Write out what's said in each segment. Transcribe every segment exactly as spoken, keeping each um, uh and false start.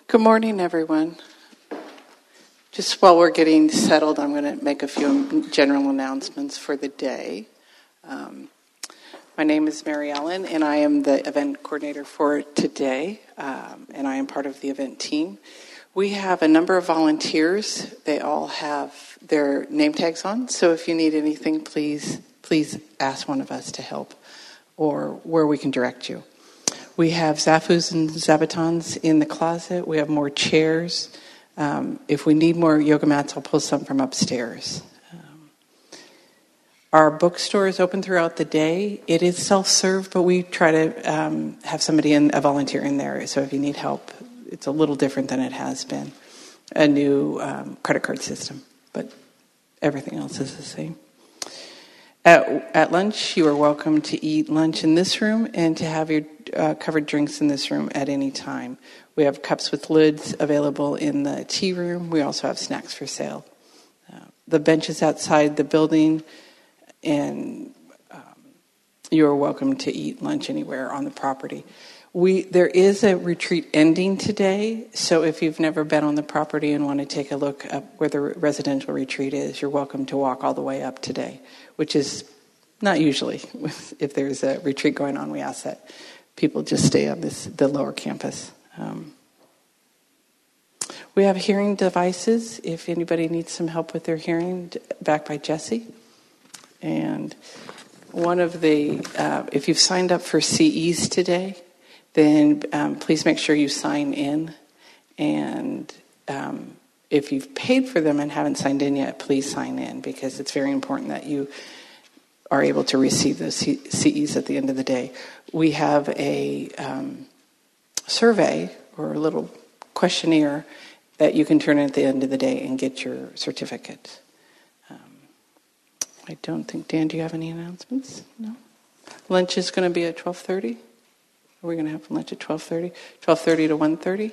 Good morning, everyone. Just while we're getting settled, I'm going to make a few general announcements for the day. Um, my name is Mary Ellen, and I am the event coordinator for today, um, and I am part of the event team. We have a number of volunteers. They all have their name tags on, so if you need anything, please, please ask one of us to help or where we can direct you. We have Zafus and Zabatons in the closet. We have more chairs. Um, if we need more yoga mats, I'll pull some from upstairs. Um, our bookstore is open throughout the day. It is self-serve, but we try to um, have somebody, in, a volunteer in there. So if you need help, it's a little different than it has been. A new um, credit card system, but everything else is the same. At, at lunch, you are welcome to eat lunch in this room and to have your uh, covered drinks in this room at any time. We have cups with lids available in the tea room. We also have snacks for sale. Uh, the benches outside the building, and um, you are welcome to eat lunch anywhere on the property. We there is a retreat ending today, so if you've never been on the property and want to take a look up where the residential retreat is, you're welcome to walk all the way up today, which is not usually. If there's a retreat going on, we ask that people just stay on this the lower campus. Um, we have hearing devices. If anybody needs some help with their hearing, back by Jesse. And one of the, uh, if you've signed up for C Es today, then um, please make sure you sign in. And um, if you've paid for them and haven't signed in yet, please sign in, because it's very important that you are able to receive those C Es at the end of the day. We have a um, survey or a little questionnaire that you can turn in at the end of the day and get your certificate. Um, I don't think, Dan, do you have any announcements? No? Lunch is going to be at twelve thirty. Are we going to have lunch at twelve thirty? twelve thirty to one thirty?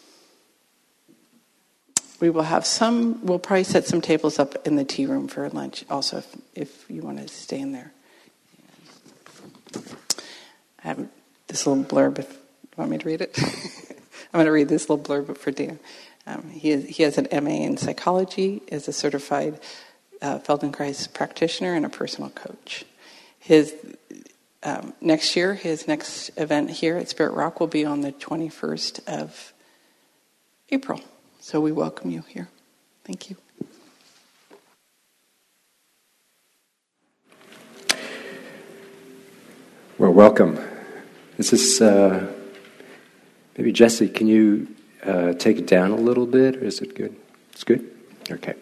We will have some, we'll probably set some tables up in the tea room for lunch also, if, if you want to stay in there. I have this little blurb, if you want me to read it. I'm going to read this little blurb for Dan. Um, he, is, he has an M A in psychology, is a certified uh, Feldenkrais practitioner, and a personal coach. His Um, next year, his next event here at Spirit Rock will be on the twenty-first of April. So we welcome you here. Thank you. Well, welcome. This is, uh, maybe Jesse, can you uh, take it down a little bit, or is it good? It's good? Okay.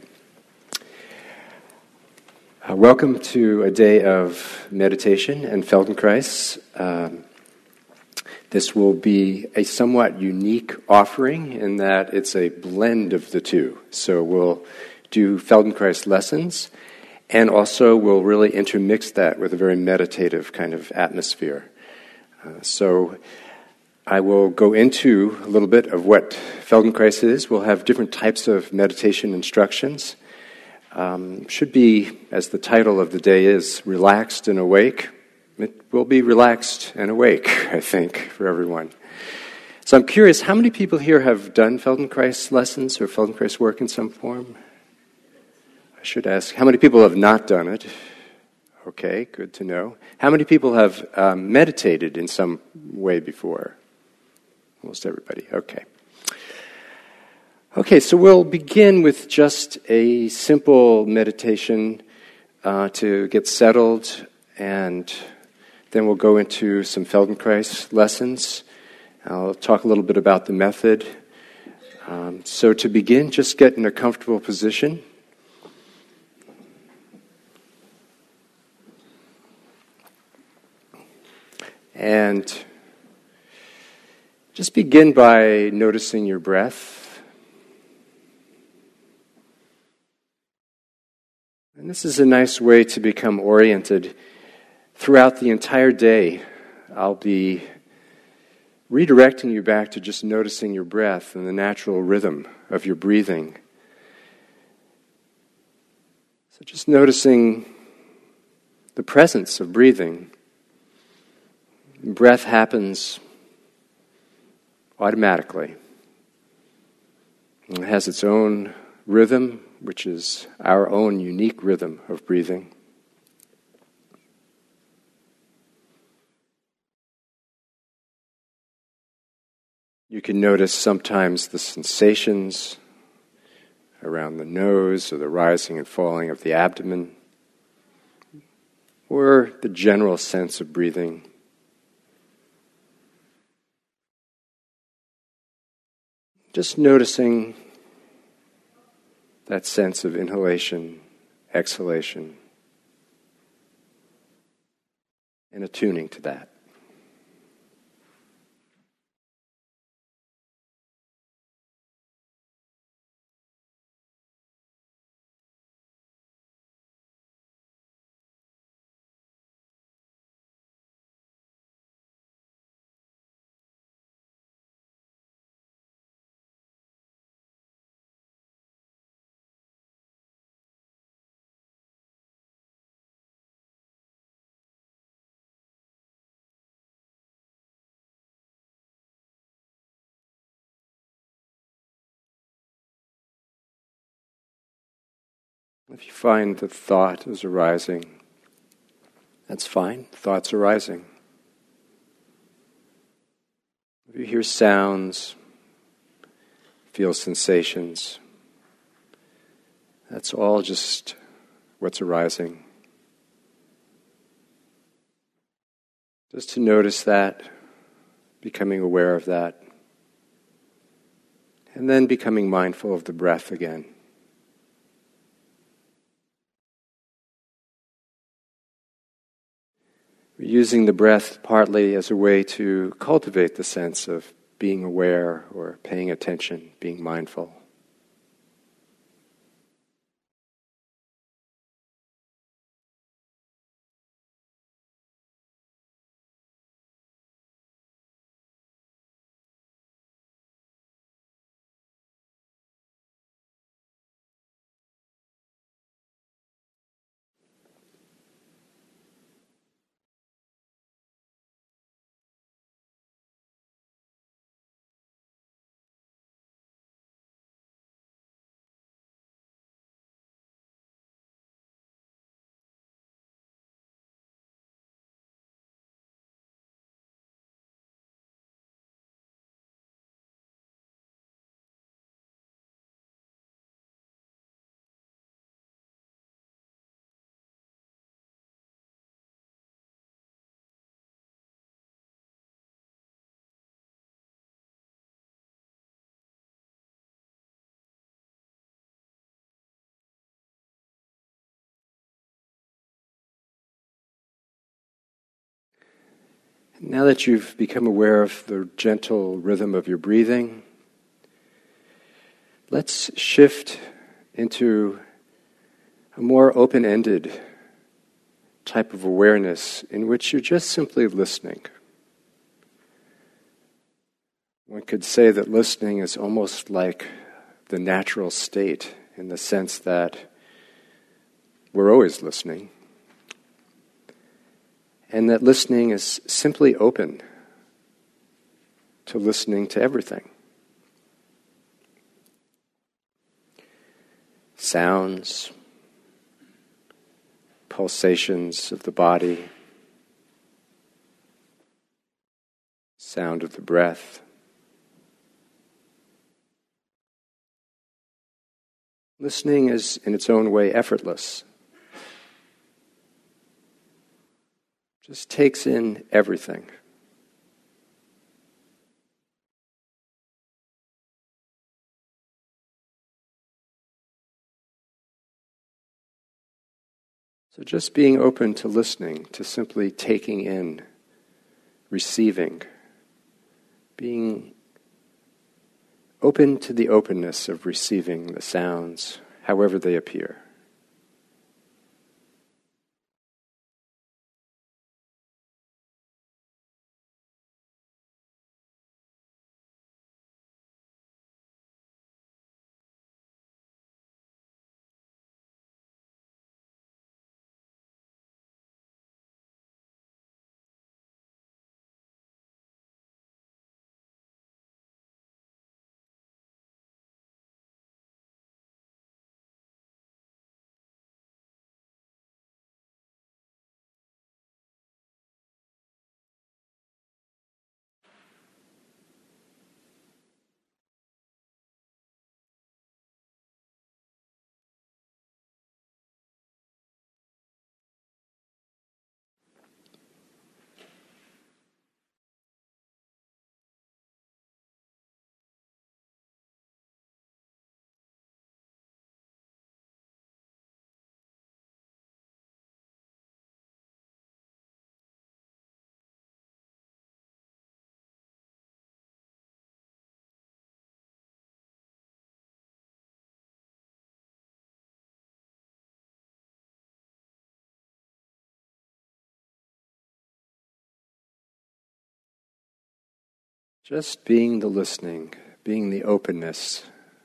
Uh, welcome to a day of meditation and Feldenkrais. Um, this will be a somewhat unique offering in that it's a blend of the two. So we'll do Feldenkrais lessons, and also we'll really intermix that with a very meditative kind of atmosphere. Uh, so I will go into a little bit of what Feldenkrais is. We'll have different types of meditation instructions. Um, should be, as the title of the day is, Relaxed and Awake. It will be relaxed and awake, I think, for everyone. So I'm curious, how many people here have done Feldenkrais lessons or Feldenkrais work in some form? I should ask, how many people have not done it? Okay, good to know. How many people have um, meditated in some way before? Almost everybody, okay. Okay, so we'll begin with just a simple meditation uh, to get settled, and then we'll go into some Feldenkrais lessons. I'll talk a little bit about the method. Um, so to begin, just get in a comfortable position. And just begin by noticing your breath. And this is a nice way to become oriented. Throughout the entire day, I'll be redirecting you back to just noticing your breath and the natural rhythm of your breathing. So just noticing the presence of breathing. Breath happens automatically. It has its own rhythm, which is our own unique rhythm of breathing. You can notice sometimes the sensations around the nose or the rising and falling of the abdomen, or the general sense of breathing. Just noticing that sense of inhalation, exhalation, and attuning to that. If you find that thought is arising, that's fine. Thought's arising. If you hear sounds, feel sensations, that's all just what's arising. Just to notice that, becoming aware of that, and then becoming mindful of the breath again. We're using the breath partly as a way to cultivate the sense of being aware or paying attention, being mindful. Now that you've become aware of the gentle rhythm of your breathing, let's shift into a more open-ended type of awareness in which you're just simply listening. One could say that listening is almost like the natural state in the sense that we're always listening. And that listening is simply open to listening to everything. Sounds, pulsations of the body, sound of the breath. Listening is in its own way effortless. Just takes in everything. So just being open to listening, to simply taking in, receiving, being open to the openness of receiving the sounds, however they appear. Just being the listening, being the openness,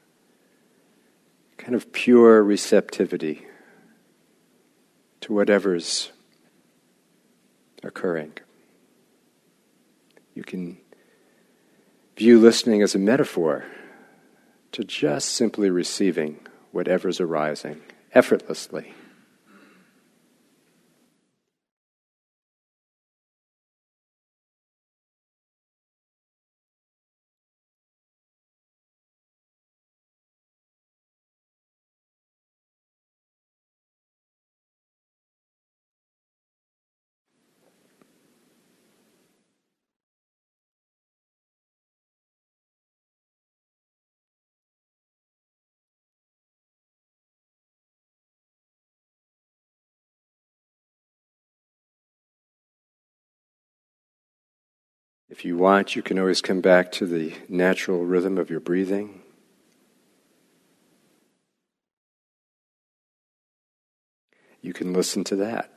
kind of pure receptivity to whatever's occurring. You can view listening as a metaphor to just simply receiving whatever's arising effortlessly. If you want, you can always come back to the natural rhythm of your breathing. You can listen to that.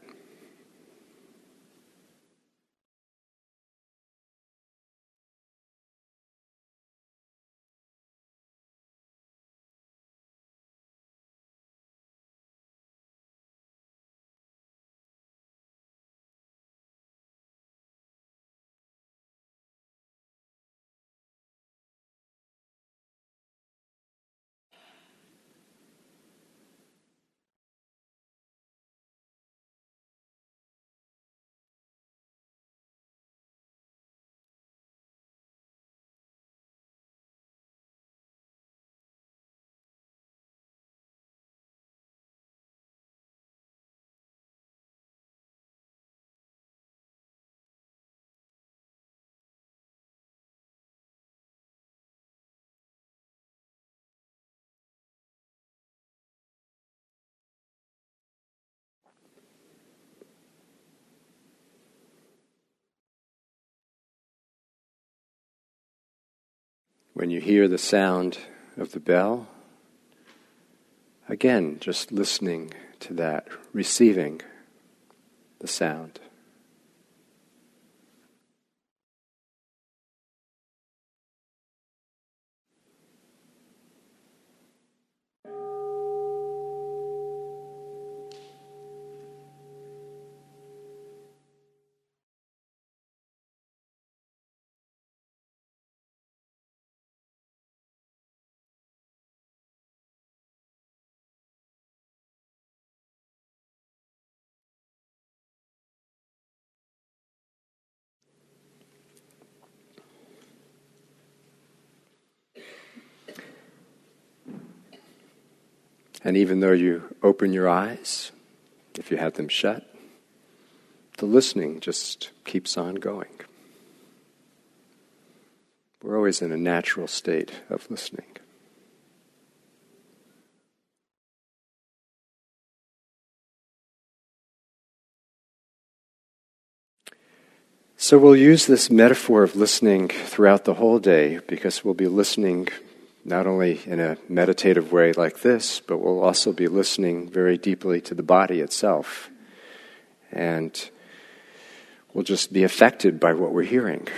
When you hear the sound of the bell, again, just listening to that, receiving the sound. And even though you open your eyes, if you have them shut, the listening just keeps on going. We're always in a natural state of listening. So we'll use this metaphor of listening throughout the whole day, because we'll be listening not only in a meditative way like this, but we'll also be listening very deeply to the body itself. And we'll just be affected by what we're hearing.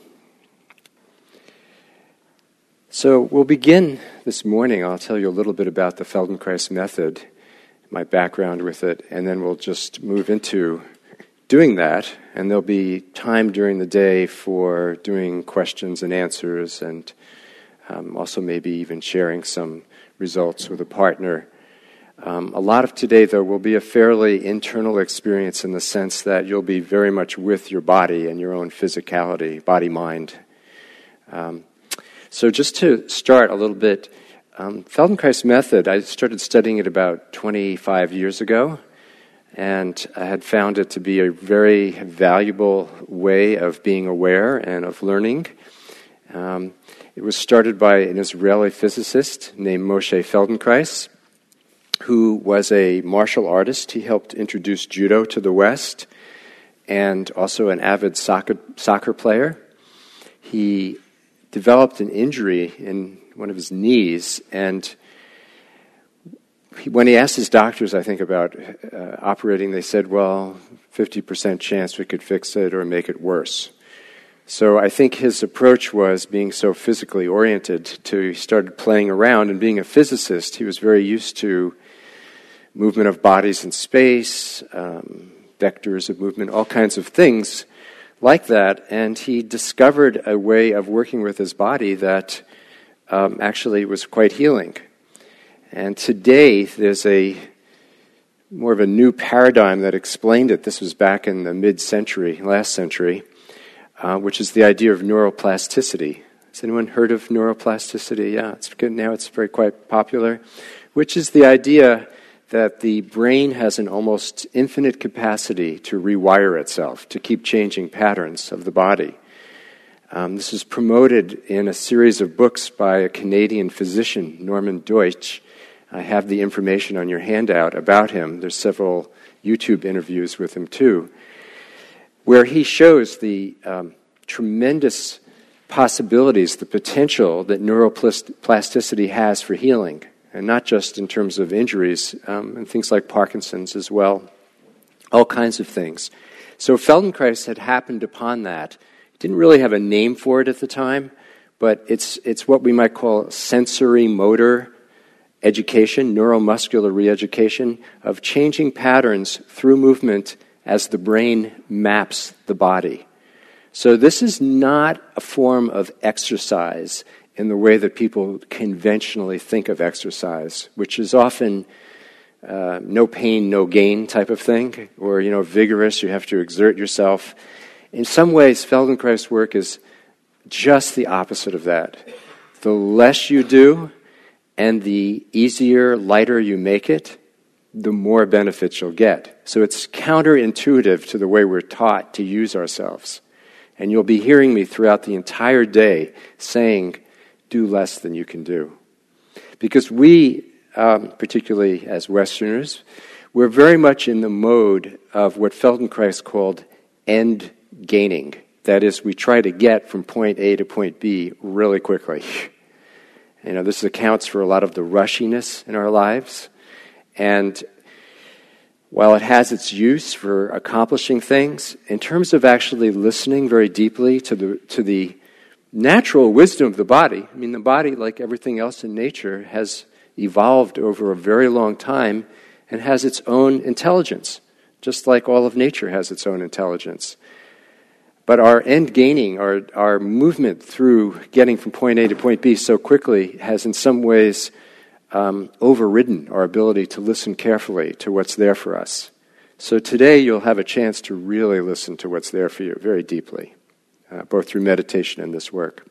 So we'll begin this morning. I'll tell you a little bit about the Feldenkrais method, my background with it, and then we'll just move into doing that. And there'll be time during the day for doing questions and answers, and Um, also maybe even sharing some results with a partner. Um, a lot of today, though, will be a fairly internal experience in the sense that you'll be very much with your body and your own physicality, body-mind. Um, so just to start a little bit, um, Feldenkrais method, I started studying it about twenty-five years ago, and I had found it to be a very valuable way of being aware and of learning. Um, It was started by an Israeli physicist named Moshe Feldenkrais, who was a martial artist. He helped introduce judo to the West, and also an avid soccer, soccer player. He developed an injury in one of his knees, and he, when he asked his doctors, I think, about uh, operating, they said, well, fifty percent chance we could fix it or make it worse. So I think his approach was, being so physically oriented, to he started playing around, and being a physicist, he was very used to movement of bodies in space, um, vectors of movement, all kinds of things like that, and he discovered a way of working with his body that um, actually was quite healing. And today, there's a more of a new paradigm that explained it. This was back in the mid-century, last century, uh, which is the idea of neuroplasticity. Has anyone heard of neuroplasticity? Yeah, it's good. Now it's very quite popular, which is the idea that the brain has an almost infinite capacity to rewire itself, to keep changing patterns of the body. Um, this is promoted in a series of books by a Canadian physician, Norman Deutsch. I have the information on your handout about him. There's several YouTube interviews with him too, where he shows the um, tremendous possibilities, the potential that neuroplasticity has for healing, and not just in terms of injuries, um, and things like Parkinson's as well, all kinds of things. So Feldenkrais had happened upon that. Didn't really have a name for it at the time, but it's it's what we might call sensory motor education, neuromuscular re-education, of changing patterns through movement as the brain maps the body. So this is not a form of exercise in the way that people conventionally think of exercise, which is often uh, no pain, no gain type of thing, or, you know, vigorous, you have to exert yourself. In some ways, Feldenkrais work is just the opposite of that. The less you do and the easier, lighter you make it, the more benefits you'll get. So it's counterintuitive to the way we're taught to use ourselves. And you'll be hearing me throughout the entire day saying, do less than you can do. Because we, um, particularly as Westerners, we're very much in the mode of what Feldenkrais called end gaining. That is, we try to get from point A to point B really quickly. You know, this accounts for a lot of the rushiness in our lives. And while it has its use for accomplishing things, in terms of actually listening very deeply to the to the natural wisdom of the body, I mean, the body, like everything else in nature, has evolved over a very long time and has its own intelligence, just like all of nature has its own intelligence. But our end gaining, our, our movement through getting from point A to point B so quickly has in some ways um, overridden our ability to listen carefully to what's there for us. So today you'll have a chance to really listen to what's there for you very deeply, uh, both through meditation and this work.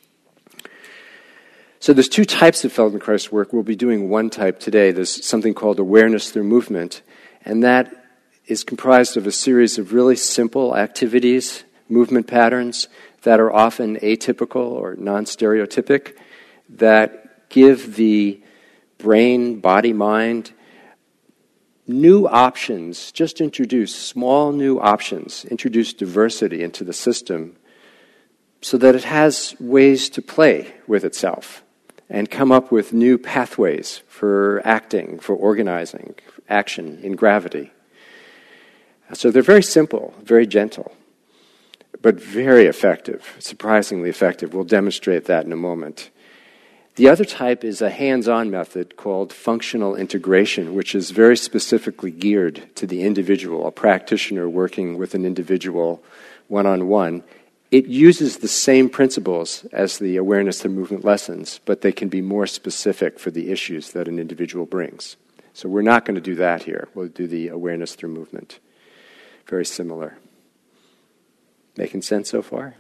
So there's two types of Feldenkrais work. We'll be doing one type today. There's something called awareness through movement, and that is comprised of a series of really simple activities, movement patterns that are often atypical or non-stereotypic, that give the brain, body, mind new options, just introduce small new options, introduce diversity into the system so that it has ways to play with itself and come up with new pathways for acting, for organizing, action in gravity. So they're very simple, very gentle, but very effective, surprisingly effective. We'll demonstrate that in a moment. The other type is a hands-on method called functional integration, which is very specifically geared to the individual, a practitioner working with an individual one-on-one. It uses the same principles as the awareness through movement lessons, but they can be more specific for the issues that an individual brings. So we're not going to do that here. We'll do the awareness through movement. Very similar. Making sense so far?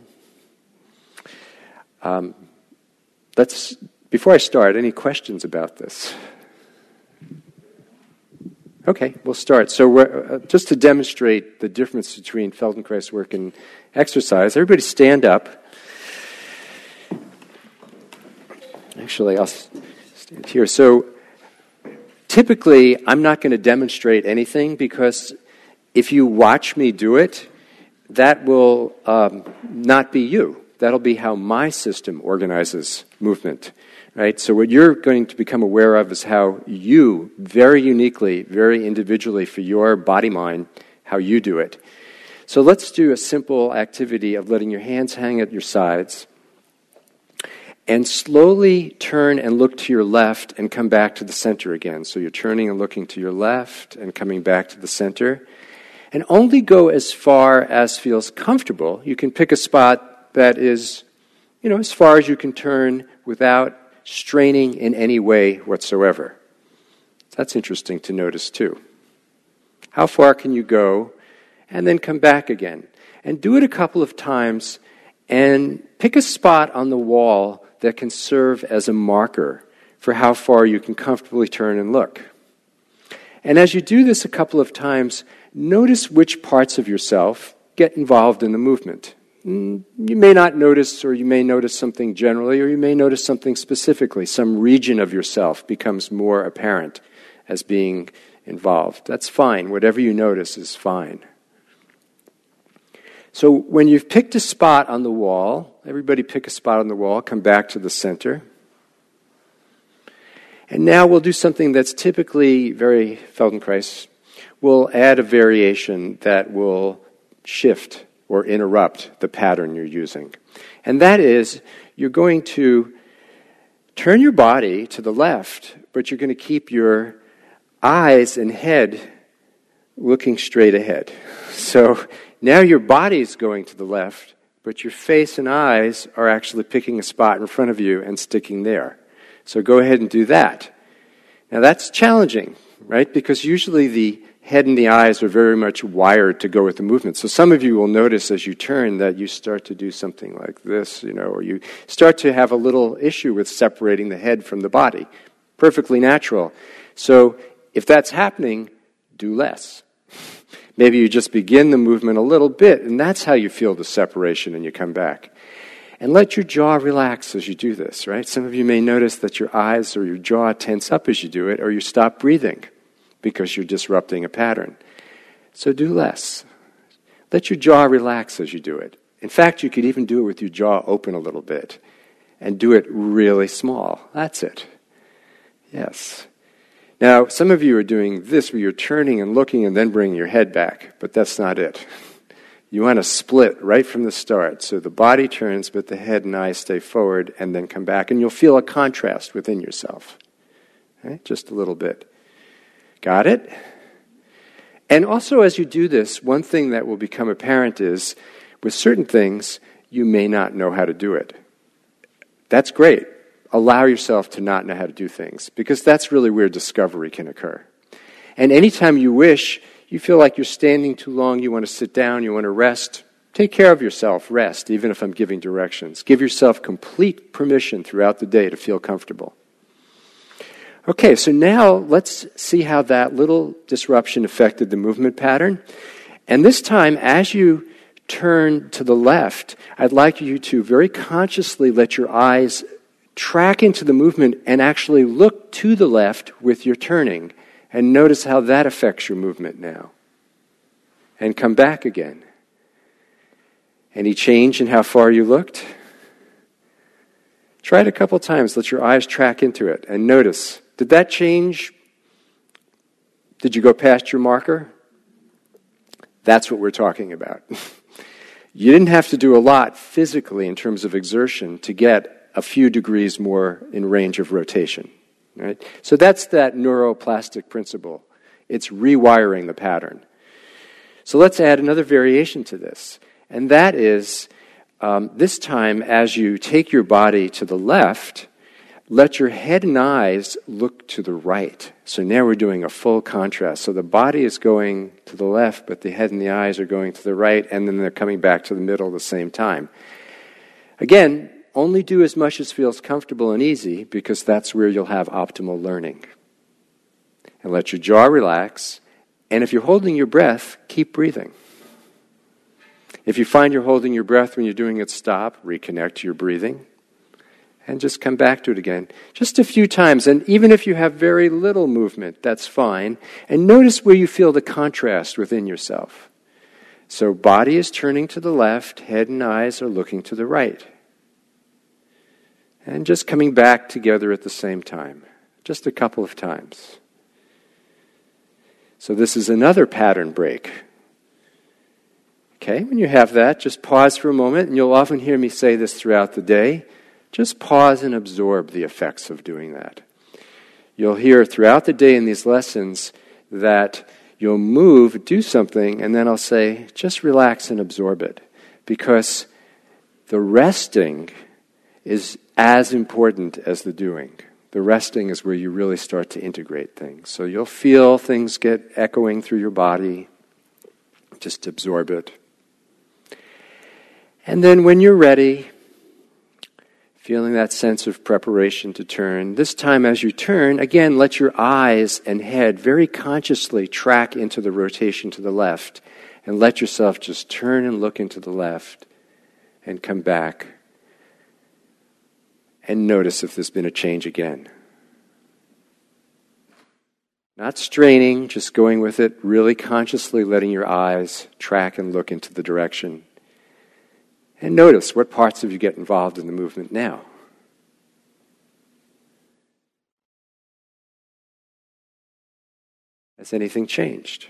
Um, let's, before I start, any questions about this? Okay, we'll start. So we're, uh, just to demonstrate the difference between Feldenkrais work and exercise, everybody stand up. Actually, I'll stand here. So typically, I'm not going to demonstrate anything because if you watch me do it, that will um, not be you. That'll be how my system organizes movement, right? So what you're going to become aware of is how you, very uniquely, very individually for your body-mind, how you do it. So let's do a simple activity of letting your hands hang at your sides and slowly turn and look to your left and come back to the center again. So you're turning and looking to your left and coming back to the center. And only go as far as feels comfortable. You can pick a spot that is, you know, as far as you can turn without straining in any way whatsoever. That's interesting to notice too. How far can you go and then come back again? And do it a couple of times and pick a spot on the wall that can serve as a marker for how far you can comfortably turn and look. And as you do this a couple of times, notice which parts of yourself get involved in the movement. You may not notice, or you may notice something generally, or you may notice something specifically. Some region of yourself becomes more apparent as being involved. That's fine. Whatever you notice is fine. So when you've picked a spot on the wall, everybody pick a spot on the wall, come back to the center. And now we'll do something that's typically very Feldenkrais. We'll add a variation that will shift or interrupt the pattern you're using. And that is, you're going to turn your body to the left, but you're going to keep your eyes and head looking straight ahead. So now your body's going to the left, but your face and eyes are actually picking a spot in front of you and sticking there. So go ahead and do that. Now that's challenging, right? Because usually the head and the eyes are very much wired to go with the movement. So some of you will notice as you turn that you start to do something like this, you know, or you start to have a little issue with separating the head from the body. Perfectly natural. So if that's happening, do less. Maybe you just begin the movement a little bit, and that's how you feel the separation, and you come back. And let your jaw relax as you do this, right? Some of you may notice that your eyes or your jaw tense up as you do it, or you stop breathing because you're disrupting a pattern. So do less. Let your jaw relax as you do it. In fact, you could even do it with your jaw open a little bit, and do it really small. That's it. Yes. Now, some of you are doing this where you're turning and looking and then bringing your head back, but that's not it. You want to split right from the start. So the body turns, but the head and eyes stay forward and then come back. And you'll feel a contrast within yourself. Okay? Just a little bit. Got it? And also as you do this, one thing that will become apparent is, with certain things, you may not know how to do it. That's great. Allow yourself to not know how to do things, because that's really where discovery can occur. And anytime you wish, you feel like you're standing too long, you want to sit down, you want to rest, take care of yourself, rest, even if I'm giving directions. Give yourself complete permission throughout the day to feel comfortable. Okay, so now let's see how that little disruption affected the movement pattern. And this time, as you turn to the left, I'd like you to very consciously let your eyes track into the movement and actually look to the left with your turning. And notice how that affects your movement now. And come back again. Any change in how far you looked? Try it a couple times. Let your eyes track into it. And notice, did that change? Did you go past your marker? That's what we're talking about. You didn't have to do a lot physically in terms of exertion to get a few degrees more in range of rotation. Right? So that's that neuroplastic principle. It's rewiring the pattern. So let's add another variation to this. And that is, um, this time as you take your body to the left, let your head and eyes look to the right. So now we're doing a full contrast. So the body is going to the left, but the head and the eyes are going to the right, and then they're coming back to the middle at the same time. Again, only do as much as feels comfortable and easy, because that's where you'll have optimal learning. And let your jaw relax. And if you're holding your breath, keep breathing. If you find you're holding your breath when you're doing it, stop, reconnect to your breathing, and just come back to it again. Just a few times. And even if you have very little movement, that's fine. And notice where you feel the contrast within yourself. So body is turning to the left, head and eyes are looking to the right. And just coming back together at the same time. Just a couple of times. So this is another pattern break. Okay, when you have that, just pause for a moment, and you'll often hear me say this throughout the day. Just pause and absorb the effects of doing that. You'll hear throughout the day in these lessons that you'll move, do something, and then I'll say, just relax and absorb it. Because the resting is as important as the doing. The resting is where you really start to integrate things. So you'll feel things get echoing through your body. Just absorb it. And then when you're ready, feeling that sense of preparation to turn, this time as you turn, again, let your eyes and head very consciously track into the rotation to the left, and let yourself just turn and look into the left and come back and notice if there's been a change again. Not straining, just going with it, really consciously letting your eyes track and look into the direction. And notice what parts of you get involved in the movement now. Has anything changed?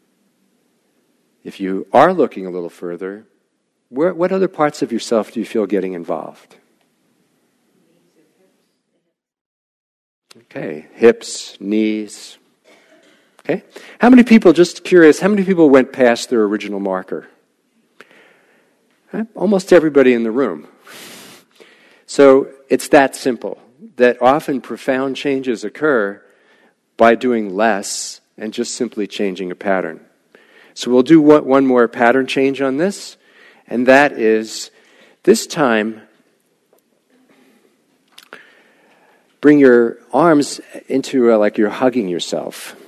If you are looking a little further, where, what other parts of yourself do you feel getting involved? Okay, hips, knees. Okay, how many people, just curious, how many people went past their original marker? Almost everybody in the room. So it's that simple, that often profound changes occur by doing less and just simply changing a pattern. So we'll do one more pattern change on this, and that is, this time, bring your arms into uh, like you're hugging yourself.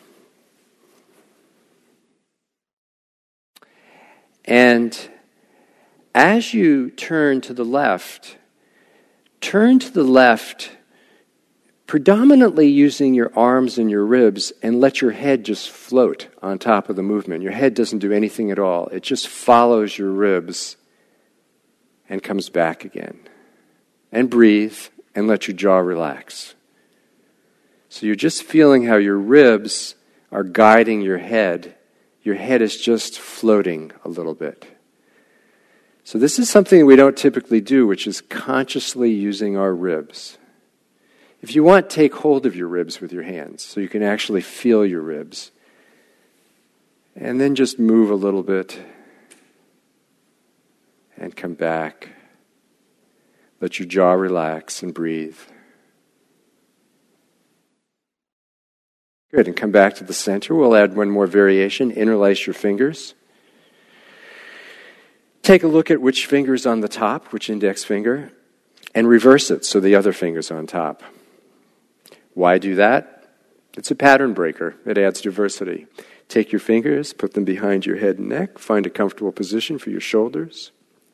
And as you turn to the left, turn to the left predominantly using your arms and your ribs, and let your head just float on top of the movement. Your head doesn't do anything at all. It just follows your ribs and comes back again. And breathe and let your jaw relax. So you're just feeling how your ribs are guiding your head. Your head is just floating a little bit. So this is something we don't typically do, which is consciously using our ribs. If you want, take hold of your ribs with your hands so you can actually feel your ribs. And then just move a little bit and come back. Let your jaw relax and breathe. Good, and come back to the center. We'll add one more variation. Interlace your fingers. Take a look at which finger's on the top, which index finger, and reverse it so the other finger's on top. Why do that? It's a pattern breaker. It adds diversity. Take your fingers, put them behind your head and neck, find a comfortable position for your shoulders.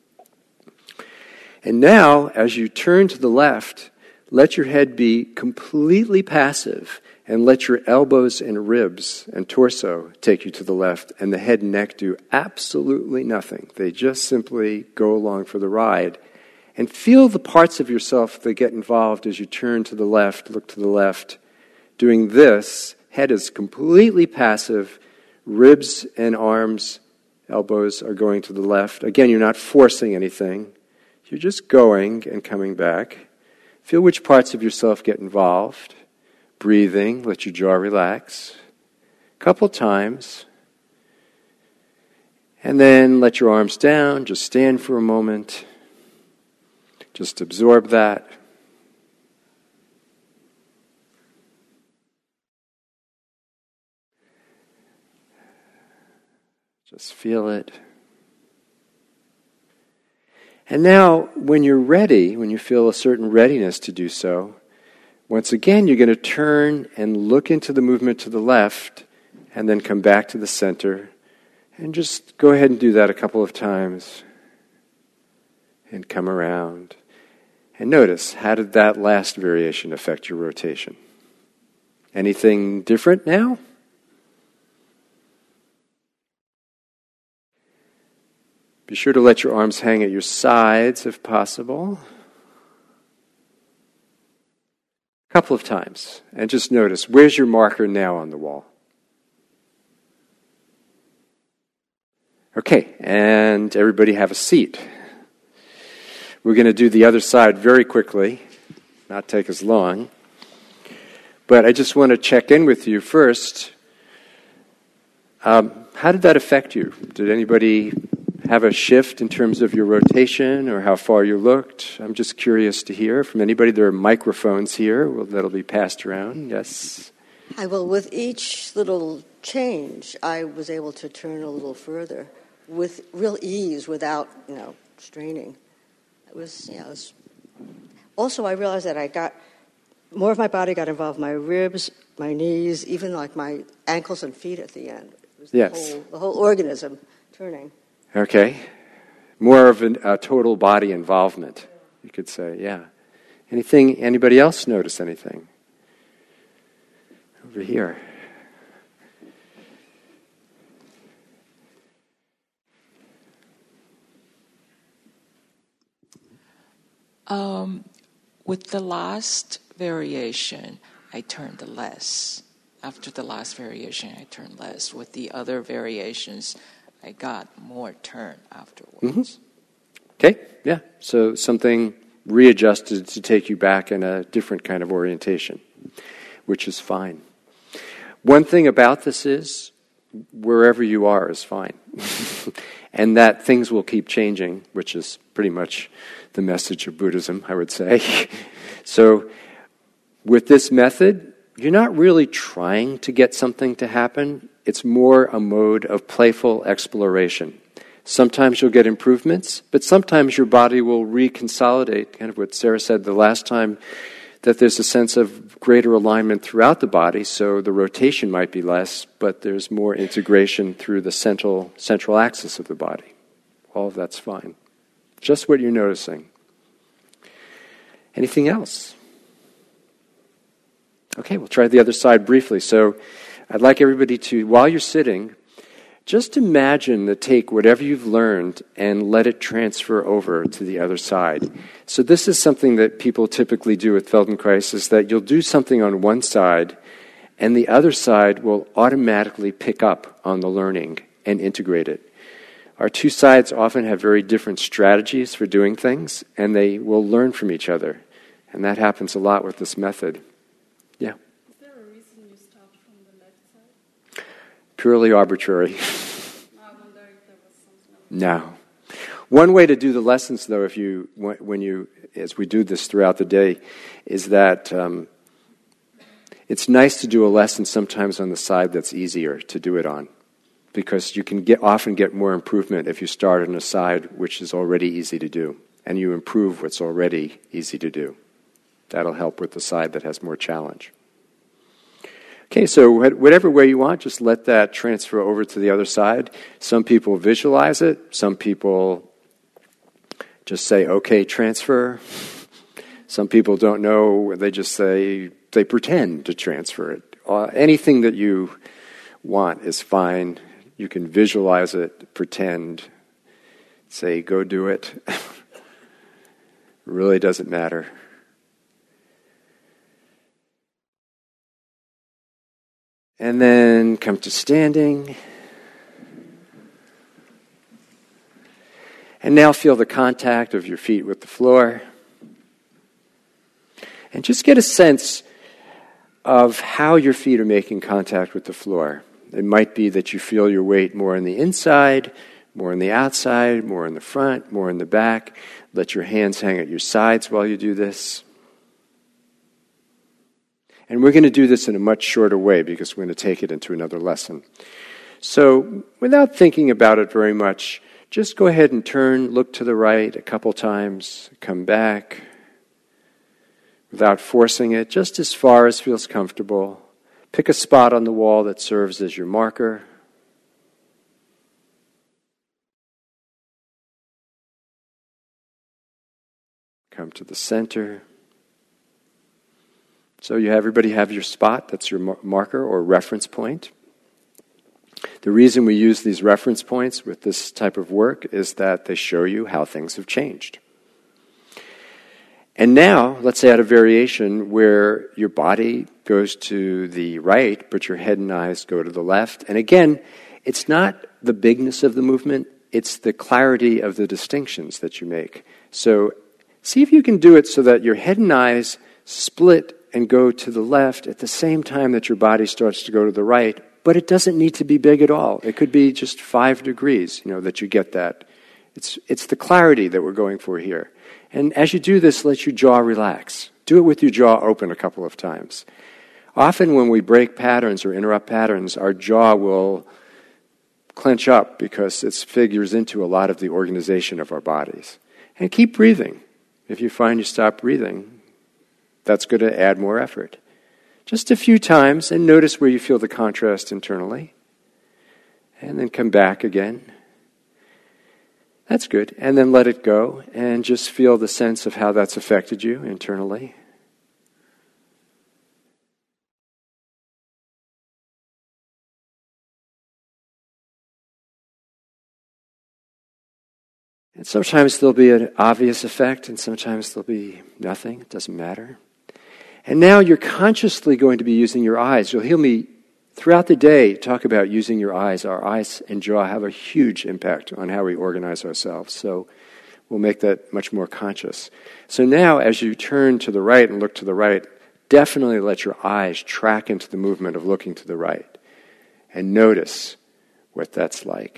And now, as you turn to the left, let your head be completely passive and let your elbows and ribs and torso take you to the left, and the head and neck do absolutely nothing. They just simply go along for the ride. And feel the parts of yourself that get involved as you turn to the left, look to the left. Doing this, head is completely passive, ribs and arms, elbows are going to the left. Again, you're not forcing anything. You're just going and coming back. Feel which parts of yourself get involved. Breathing, let your jaw relax. A couple times. And then let your arms down, just stand for a moment. Just absorb that. Just feel it. And now, when you're ready, when you feel a certain readiness to do so, once again, you're going to turn and look into the movement to the left, and then come back to the center, and just go ahead and do that a couple of times, and come around. And notice, how did that last variation affect your rotation? Anything different now? Be sure to let your arms hang at your sides if possible. A couple of times. And just notice, where's your marker now on the wall? Okay. Okay, and everybody have a seat. We're going to do the other side very quickly, not take as long. But I just want to check in with you first. Um, how did that affect you? Did anybody have a shift in terms of your rotation or how far you looked? I'm just curious to hear from anybody. There are microphones here well, that'll be passed around. Yes? Hi, well, with each little change, I was able to turn a little further with real ease without, you know, straining. It was, yeah, it was. Also, I realized that I got, more of my body got involved, my ribs, my knees, even like my ankles and feet at the end. It was Yes. The whole, the whole organism turning. Okay. More of an, a total body involvement, you could say, yeah. Anything, anybody else notice anything? Over here. Um, with the last variation, I turned less. After the last variation, I turned less. With the other variations, I got more turn afterwards. Mm-hmm. Okay, yeah. So something readjusted to take you back in a different kind of orientation, which is fine. One thing about this is, wherever you are is fine. And that things will keep changing, which is pretty much the message of Buddhism, I would say. So with this method, you're not really trying to get something to happen. It's more a mode of playful exploration. Sometimes you'll get improvements, but sometimes your body will reconsolidate, kind of what Sarah said the last time, that there's a sense of greater alignment throughout the body, so the rotation might be less, but there's more integration through the central central axis of the body. All of that's fine. Just what you're noticing. Anything else? Okay, we'll try the other side briefly. So I'd like everybody to, while you're sitting, just imagine that take whatever you've learned and let it transfer over to the other side. So this is something that people typically do with Feldenkrais, is that you'll do something on one side and the other side will automatically pick up on the learning and integrate it. Our two sides often have very different strategies for doing things, and they will learn from each other. And that happens a lot with this method. Yeah? Is there a reason you start from the left side? Purely arbitrary. I wonder if there was something else. No. One way to do the lessons, though, if you, when you, as we do this throughout the day, is that um, it's nice to do a lesson sometimes on the side that's easier to do it on, because you can get often get more improvement if you start on a side which is already easy to do, and you improve what's already easy to do. That'll help with the side that has more challenge. Okay, so whatever way you want, just let that transfer over to the other side. Some people visualize it. Some people just say, okay, transfer. Some people don't know. They just say, they pretend to transfer it. Uh, anything that you want is fine. You can visualize it, pretend, say, go do it. It really doesn't matter. And then come to standing. And now feel the contact of your feet with the floor. And just get a sense of how your feet are making contact with the floor. It might be that you feel your weight more on the inside, more on the outside, more in the front, more in the back. Let your hands hang at your sides while you do this. And we're going to do this in a much shorter way because we're going to take it into another lesson. So without thinking about it very much, just go ahead and turn, look to the right a couple times, come back without forcing it, just as far as feels comfortable. Pick a spot on the wall that serves as your marker. Come to the center. So you have, everybody have your spot, that's your marker or reference point. The reason we use these reference points with this type of work is that they show you how things have changed. And now, let's add a variation where your body goes to the right, but your head and eyes go to the left. And again, it's not the bigness of the movement, it's the clarity of the distinctions that you make. So see if you can do it so that your head and eyes split and go to the left at the same time that your body starts to go to the right, but it doesn't need to be big at all. It could be just five degrees, you know, that you get that. It's, it's the clarity that we're going for here. And as you do this, let your jaw relax. Do it with your jaw open a couple of times. Often when we break patterns or interrupt patterns, our jaw will clench up because it figures into a lot of the organization of our bodies. And keep breathing. If you find you stop breathing, that's going to add more effort. Just a few times, and notice where you feel the contrast internally. And then come back again. That's good. And then let it go, and just feel the sense of how that's affected you internally. And sometimes there'll be an obvious effect, and sometimes there'll be nothing. It doesn't matter. And now you're consciously going to be using your eyes. You'll hear me throughout the day talk about using your eyes. Our eyes and jaw have a huge impact on how we organize ourselves. So we'll make that much more conscious. So now as you turn to the right and look to the right, definitely let your eyes track into the movement of looking to the right. And notice what that's like.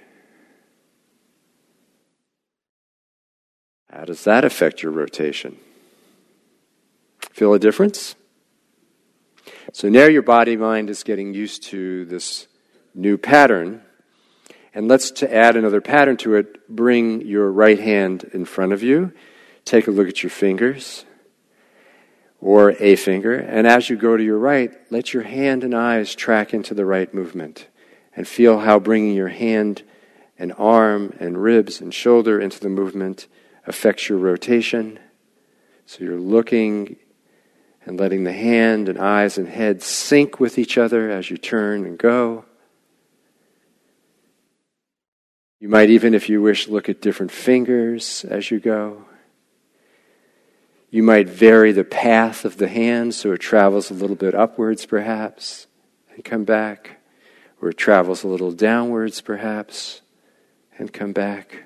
How does that affect your rotation? Feel a difference? So now your body-mind is getting used to this new pattern. And let's, to add another pattern to it, bring your right hand in front of you. Take a look at your fingers, or a finger. And as you go to your right, let your hand and eyes track into the right movement. And feel how bringing your hand and arm and ribs and shoulder into the movement affects your rotation. So you're looking and letting the hand and eyes and head sync with each other as you turn and go. You might even, if you wish, look at different fingers as you go. You might vary the path of the hand so it travels a little bit upwards perhaps and come back, or it travels a little downwards perhaps and come back.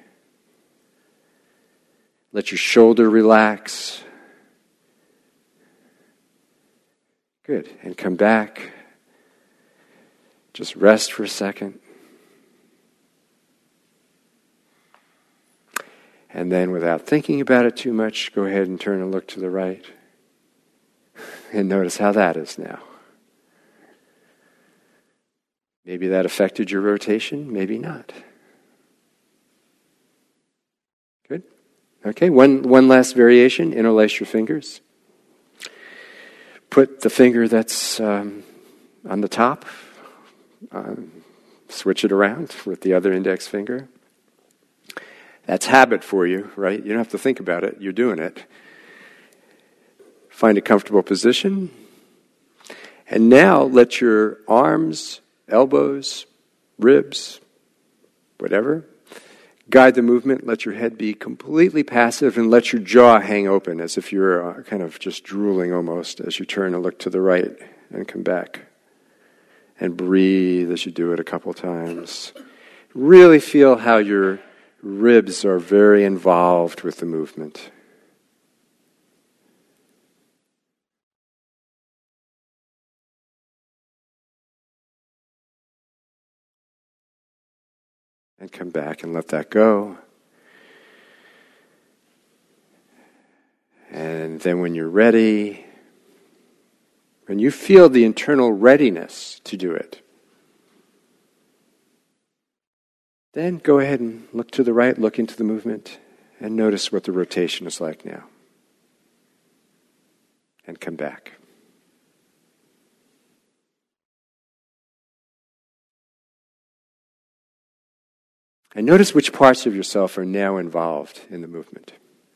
Let your shoulder relax. Good. And come back. Just rest for a second. And then without thinking about it too much, go ahead and turn and look to the right. And notice how that is now. Maybe that affected your rotation, maybe not. Good. Okay, one, one last variation. Interlace your fingers. Put the finger that's um, on the top, uh, switch it around with the other index finger. That's habit for you, right? You don't have to think about it. You're doing it. Find a comfortable position. And now let your arms, elbows, ribs, whatever, guide the movement. Let your head be completely passive and let your jaw hang open as if you're uh, kind of just drooling almost as you turn and look to the right and come back. And breathe as you do it a couple times. Really feel how your ribs are very involved with the movement. And come back and let that go. And then when you're ready, when you feel the internal readiness to do it, then go ahead and look to the right, look into the movement, and notice what the rotation is like now. And come back. And notice which parts of yourself are now involved in the movement.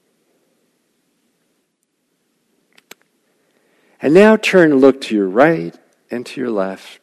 And now turn and look to your right and to your left.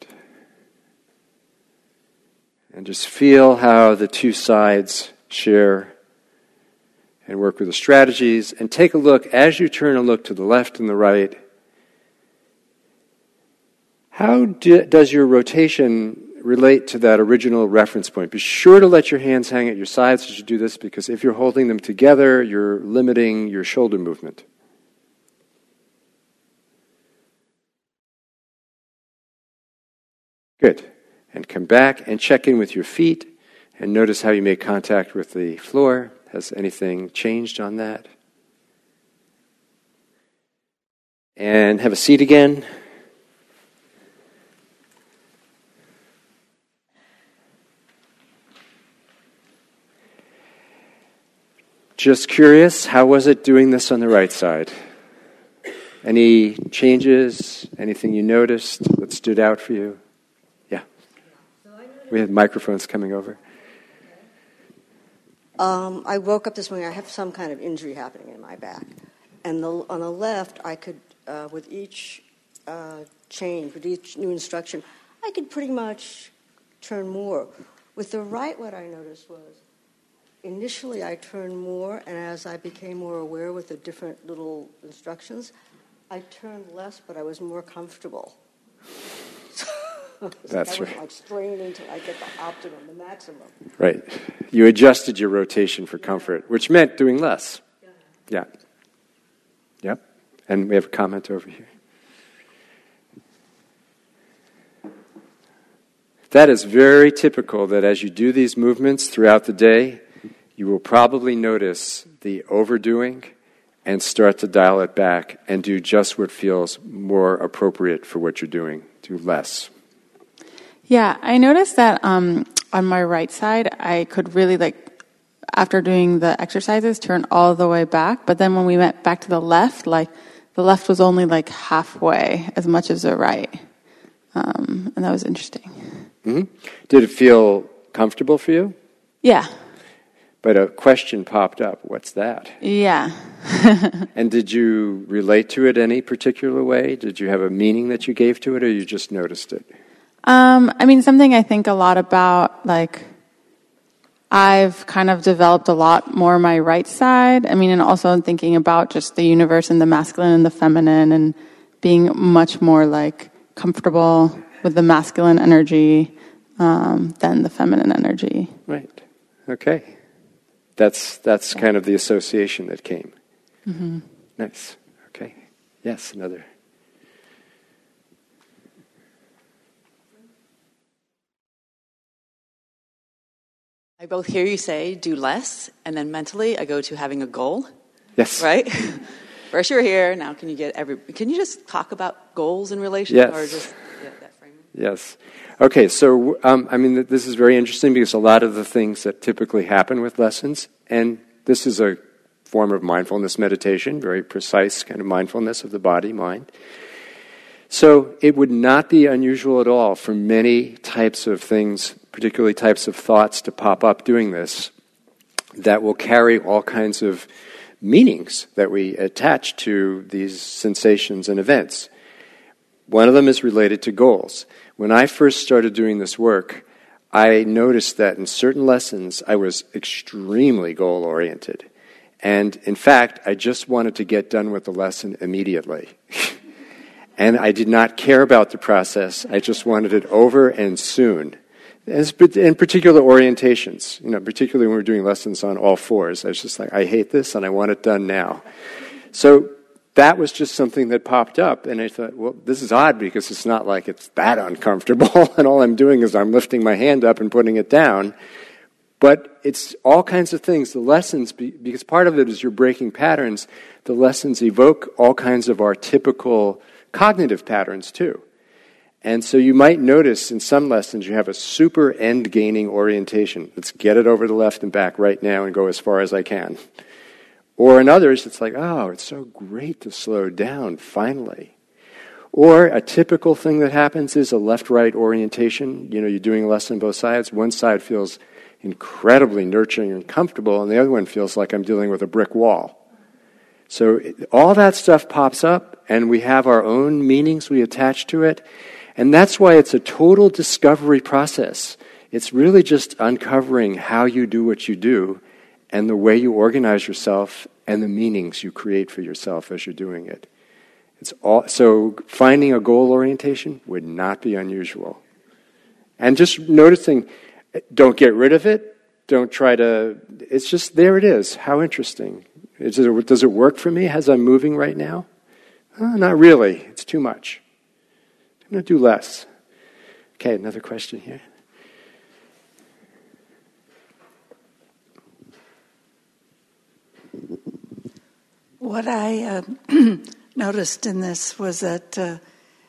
And just feel how the two sides share and work with the strategies. And take a look, as you turn and look to the left and the right, how do, does your rotation relate to that original reference point. Be sure to let your hands hang at your sides as you do this, because if you're holding them together, you're limiting your shoulder movement. Good. And come back and check in with your feet and notice how you make contact with the floor. Has anything changed on that? And have a seat again. Just curious, how was it doing this on the right side? Any changes? Anything you noticed that stood out for you? Yeah. We had microphones coming over. Um, I woke up this morning, I have some kind of injury happening in my back. And the, on the left, I could, uh, with each uh, change, with each new instruction, I could pretty much turn more. With the right, what I noticed was, initially I turned more, and as I became more aware with the different little instructions, I turned less, but I was more comfortable. That's I right. wasn't like straining until I get the optimum, the maximum. Right. You adjusted your rotation for comfort, which meant doing less. Yeah. Yep. And we have a comment over here. That is very typical that as you do these movements throughout the day, you will probably notice the overdoing and start to dial it back and do just what feels more appropriate for what you're doing. Do less. Yeah, I noticed that um, on my right side, I could really, like, after doing the exercises, turn all the way back. But then when we went back to the left, like, the left was only, like, halfway as much as the right. Um, and that was interesting. Mm-hmm. Did it feel comfortable for you? Yeah. But a question popped up. What's that? Yeah. And did you relate to it any particular way? Did you have a meaning that you gave to it, or you just noticed it? Um, I mean, something I think a lot about, like, I've kind of developed a lot more my right side. I mean, and also thinking about just the universe and the masculine and the feminine, and being much more, like, comfortable with the masculine energy um, than the feminine energy. Right. Okay. That's that's kind of the association that came. Mm-hmm. Nice. Okay. Yes, another. I both hear you say do less, and then mentally I go to having a goal. Yes. Right? First you're here, now can you get every... Can you just talk about goals in relation? Yes. Or just yeah, that framing? Yes. Okay, so, um, I mean, this is very interesting because a lot of the things that typically happen with lessons, and this is a form of mindfulness meditation, very precise kind of mindfulness of the body, mind. So it would not be unusual at all for many types of things, particularly types of thoughts, to pop up doing this that will carry all kinds of meanings that we attach to these sensations and events. One of them is related to goals. When I first started doing this work, I noticed that in certain lessons I was extremely goal-oriented. And in fact, I just wanted to get done with the lesson immediately. And I did not care about the process. I just wanted it over and soon. In particular orientations, you know, particularly when we're doing lessons on all fours, I was just like, I hate this and I want it done now. So that was just something that popped up, and I thought, well, this is odd because it's not like it's that uncomfortable, and all I'm doing is I'm lifting my hand up and putting it down. But it's all kinds of things. The lessons, because part of it is you're breaking patterns, the lessons evoke all kinds of our typical cognitive patterns too. And so you might notice in some lessons you have a super end-gaining orientation. Let's get it over the left and back right now and go as far as I can. Or in others, it's like, oh, it's so great to slow down, finally. Or a typical thing that happens is a left-right orientation. You know, you're doing a lesson on both sides. One side feels incredibly nurturing and comfortable, and the other one feels like I'm dealing with a brick wall. So it, all that stuff pops up, and we have our own meanings we attach to it. And that's why it's a total discovery process. It's really just uncovering how you do what you do, and the way you organize yourself, and the meanings you create for yourself as you're doing it. It's all, so finding a goal orientation would not be unusual. And just noticing, don't get rid of it, don't try to, it's just, there it is. How interesting. Is it, does it work for me as I'm moving right now? Oh, not really. It's too much. I'm going to do less. Okay, another question here. What I uh, noticed in this was that uh,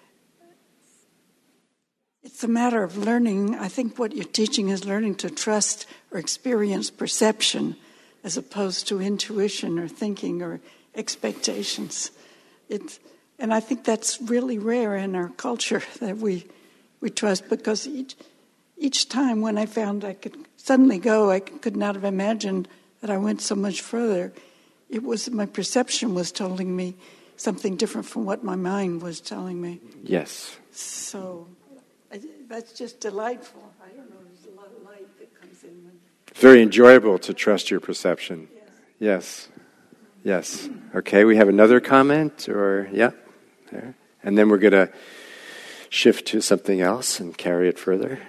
it's a matter of learning. I think what you're teaching is learning to trust or experience perception as opposed to intuition or thinking or expectations. It's, and I think that's really rare in our culture that we we trust, because each each time when I found I could suddenly go, I could not have imagined that I went so much further. It was my perception was telling me something different from what my mind was telling me. Yes. So I, that's just delightful. I don't know, there's a lot of light that comes in. When Very enjoyable to trust your perception. Yes. Yes. Yes. Okay, we have another comment, or, yeah. There. And then we're going to shift to something else and carry it further.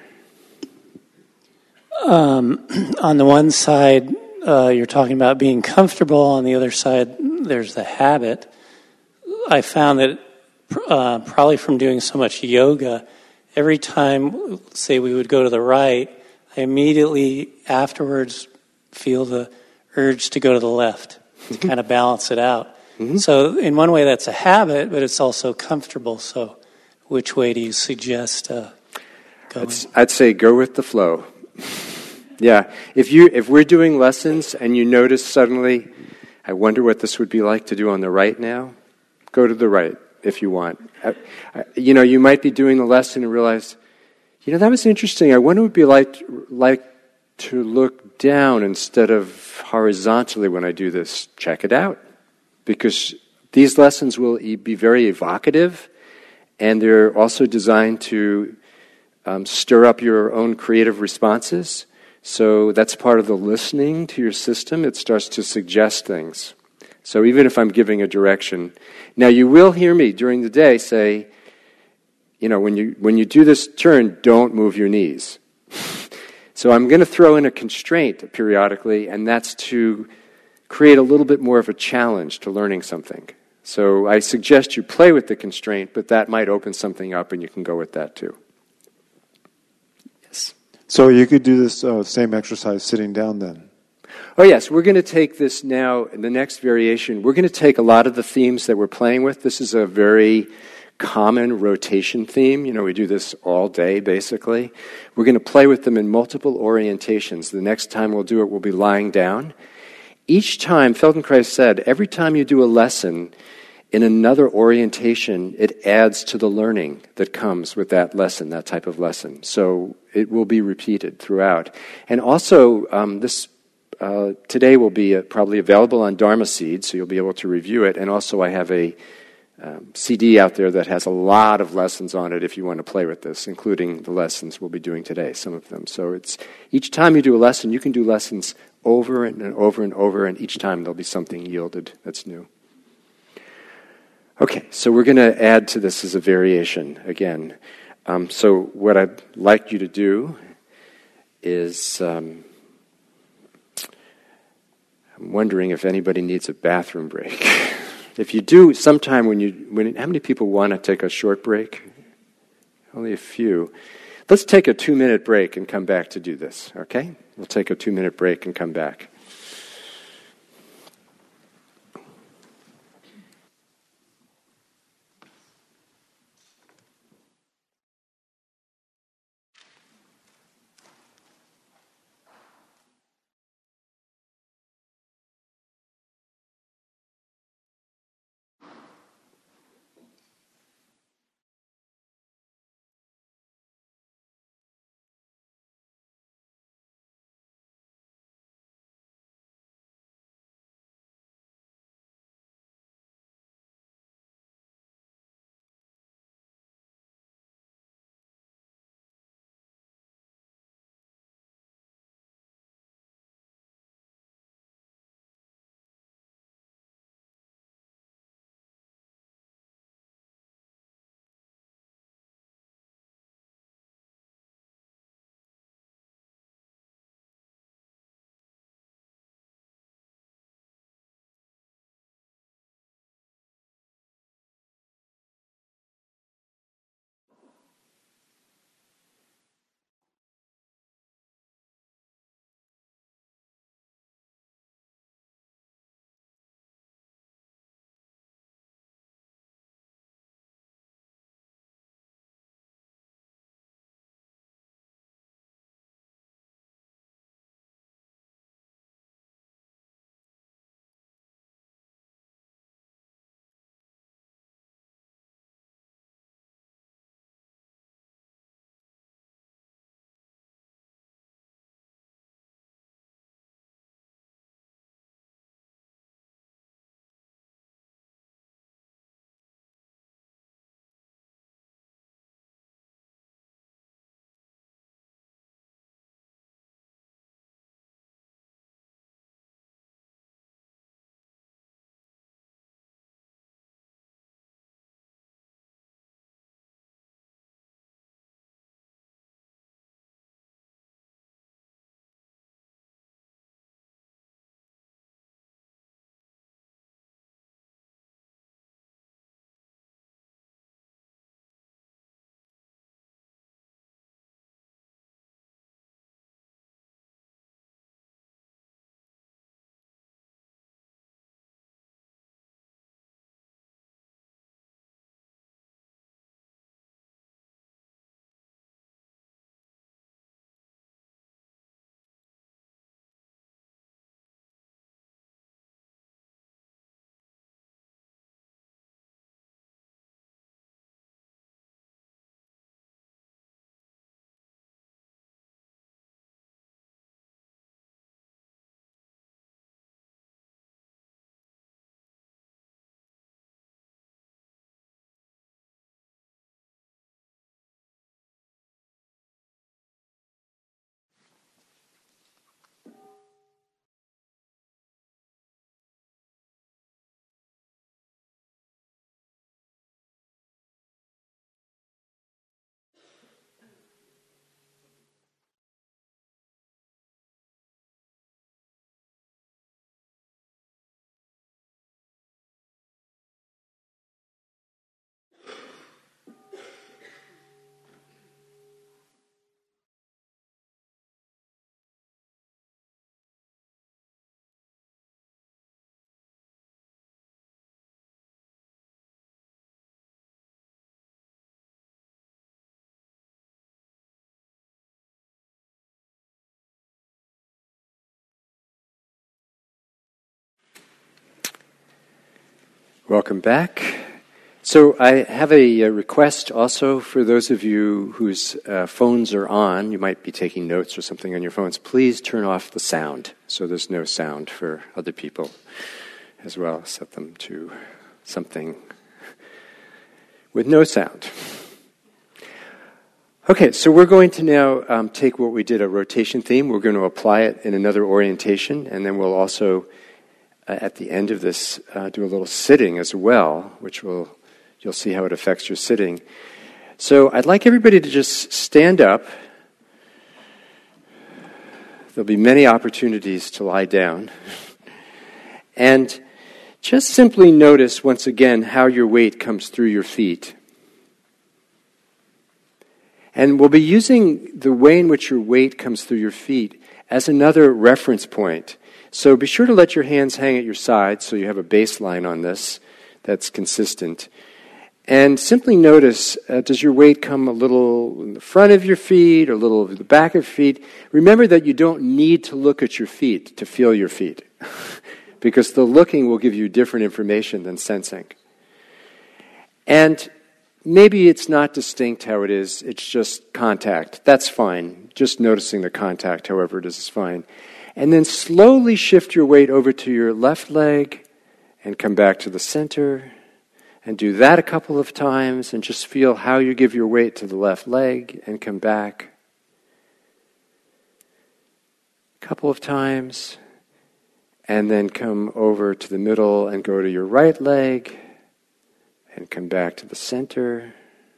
Um, on the one side, uh, you're talking about being comfortable. On the other side, there's the habit. I found that uh, probably from doing so much yoga, every time, say we would go to the right, I immediately afterwards feel the urge to go to the left to kind of balance it out. Mm-hmm. So in one way that's a habit, but it's also comfortable. So which way do you suggest uh, going? I'd, I'd say go with the flow. Yeah, if you if we're doing lessons and you notice suddenly, I wonder what this would be like to do on the right now, go to the right if you want. I, I, you know, you might be doing the lesson and realize, you know, that was interesting. I wonder what it would be like, like to look down instead of horizontally when I do this. Check it out. Because these lessons will be very evocative, and they're also designed to um, stir up your own creative responses. So that's part of the listening to your system. It starts to suggest things. So even if I'm giving a direction, now you will hear me during the day say, you know, when you when you do this turn, don't move your knees. So I'm going to throw in a constraint periodically, and that's to create a little bit more of a challenge to learning something. So I suggest you play with the constraint, but that might open something up, and you can go with that too. Yes. So you could do this uh, same exercise sitting down then? Oh yes, we're going to take this now, in the next variation, we're going to take a lot of the themes that we're playing with. This is a very common rotation theme. You know, we do this all day, basically. We're going to play with them in multiple orientations. The next time we'll do it, we'll be lying down. Each time, Feldenkrais said, every time you do a lesson in another orientation, it adds to the learning that comes with that lesson, that type of lesson. So it will be repeated throughout. And also, um, this uh, today will be uh, probably available on Dharma Seed, so you'll be able to review it. And also I have a um, C D out there that has a lot of lessons on it if you want to play with this, including the lessons we'll be doing today, some of them. So it's each time you do a lesson, you can do lessons over and over and over, and each time there'll be something yielded that's new. Okay, so we're going to add to this as a variation again. Um, so what I'd like you to do is, um, I'm wondering if anybody needs a bathroom break. If you do, sometime when you, when, how many people want to take a short break? Only a few. Let's take a two-minute break and come back to do this, okay? We'll take a two-minute break and come back. Welcome back. So I have a, a request also for those of you whose uh, phones are on. You might be taking notes or something on your phones. Please turn off the sound so there's no sound for other people as well. Set them to something with no sound. Okay, so we're going to now um, take what we did, a rotation theme. We're going to apply it in another orientation, and then we'll also, uh, at the end of this, uh, do a little sitting as well, which will you'll see how it affects your sitting. So I'd like everybody to just stand up. There'll be many opportunities to lie down. And just simply notice, once again, how your weight comes through your feet. And we'll be using the way in which your weight comes through your feet as another reference point. So be sure to let your hands hang at your sides so you have a baseline on this that's consistent. And simply notice, uh, does your weight come a little in the front of your feet or a little over the back of your feet? Remember that you don't need to look at your feet to feel your feet, because the looking will give you different information than sensing. And maybe it's not distinct how it is, it's just contact. That's fine. Just noticing the contact, however it is, is fine. And then slowly shift your weight over to your left leg and come back to the center. And do that a couple of times and just feel how you give your weight to the left leg and come back. A couple of times. And then come over to the middle and go to your right leg and come back to the center.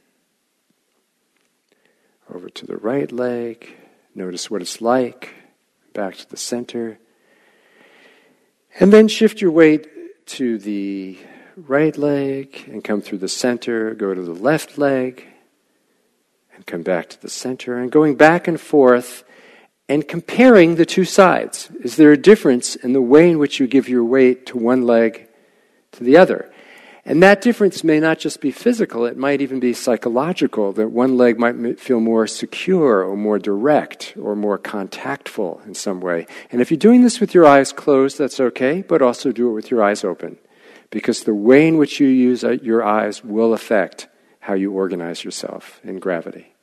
Over to the right leg. Notice what it's like. Back to the center. And then shift your weight to the right leg and come through the center, go to the left leg and come back to the center, and going back and forth and comparing the two sides. Is there a difference in the way in which you give your weight to one leg to the other? And that difference may not just be physical, it might even be psychological, that one leg might feel more secure or more direct or more contactful in some way. And if you're doing this with your eyes closed, that's okay, but also do it with your eyes open. Because the way in which you use your eyes will affect how you organize yourself in gravity.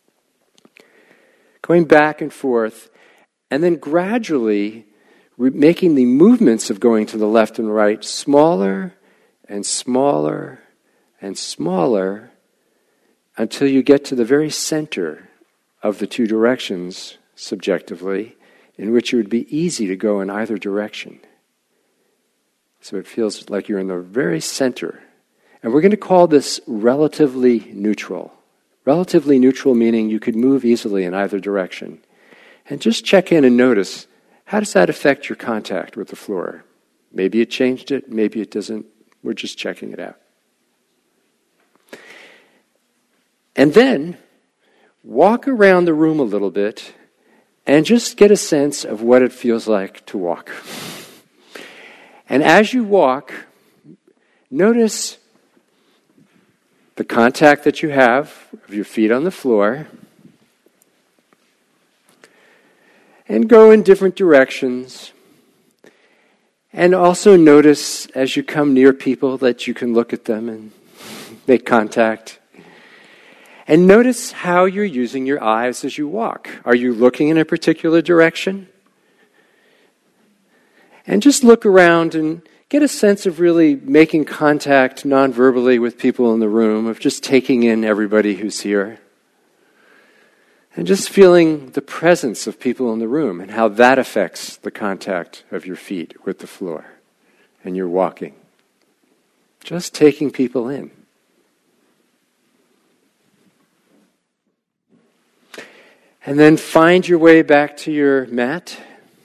Going back and forth, and then gradually re- making the movements of going to the left and right smaller and smaller and smaller until you get to the very center of the two directions, subjectively, in which it would be easy to go in either direction. So it feels like you're in the very center. And we're going to call this relatively neutral. Relatively neutral meaning you could move easily in either direction. And just check in and notice, how does that affect your contact with the floor? Maybe it changed it, maybe it doesn't. We're just checking it out. And then walk around the room a little bit and just get a sense of what it feels like to walk. And as you walk, notice the contact that you have of your feet on the floor, and go in different directions. And also notice as you come near people that you can look at them and make contact. And notice how you're using your eyes as you walk. Are you looking in a particular direction? And just look around and get a sense of really making contact non-verbally with people in the room, of just taking in everybody who's here. And just feeling the presence of people in the room and how that affects the contact of your feet with the floor and your walking. Just taking people in. And then find your way back to your mat.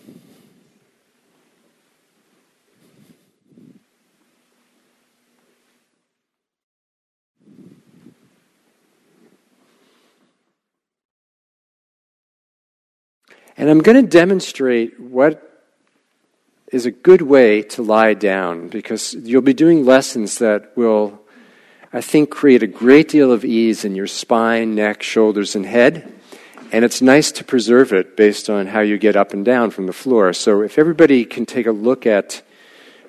And I'm going to demonstrate what is a good way to lie down, because you'll be doing lessons that will, I think, create a great deal of ease in your spine, neck, shoulders, and head. And it's nice to preserve it based on how you get up and down from the floor. So if everybody can take a look at, if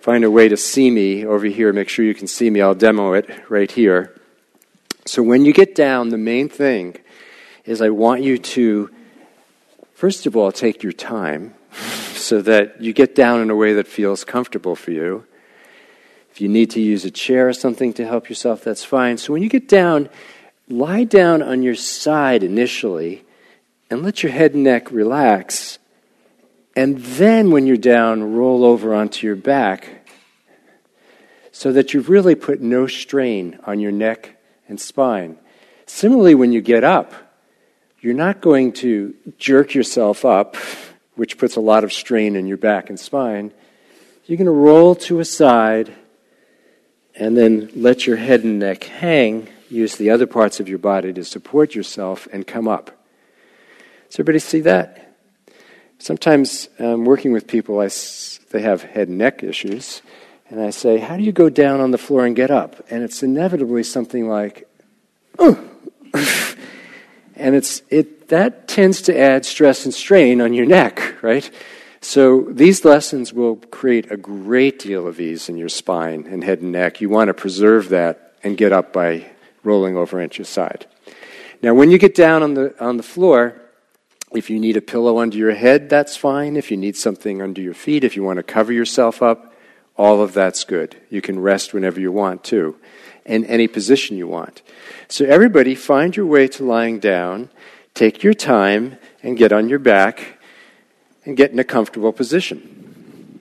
find a way to see me over here. Make sure you can see me. I'll demo it right here. So when you get down, the main thing is I want you to, first of all, take your time so that you get down in a way that feels comfortable for you. If you need to use a chair or something to help yourself, that's fine. So when you get down, lie down on your side initially and let your head and neck relax. And then when you're down, roll over onto your back so that you've really put no strain on your neck and spine. Similarly, when you get up, you're not going to jerk yourself up, which puts a lot of strain in your back and spine. You're going to roll to a side and then let your head and neck hang. Use the other parts of your body to support yourself and come up. Does everybody see that? Sometimes um, working with people, I s- they have head and neck issues, and I say, how do you go down on the floor and get up? And it's inevitably something like, oh. And it's it that tends to add stress and strain on your neck, right? So these lessons will create a great deal of ease in your spine and head and neck. You want to preserve that and get up by rolling over into your side. Now, when you get down on the on the floor, if you need a pillow under your head, that's fine. If you need something under your feet, if you want to cover yourself up, all of that's good. You can rest whenever you want to, in any position you want. So everybody, find your way to lying down, take your time, and get on your back, and get in a comfortable position.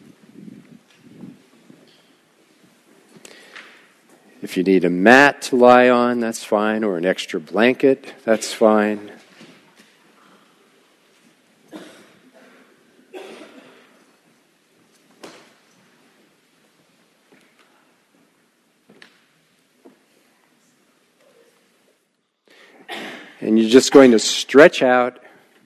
If you need a mat to lie on, that's fine, or an extra blanket, that's fine. And you're just going to stretch out,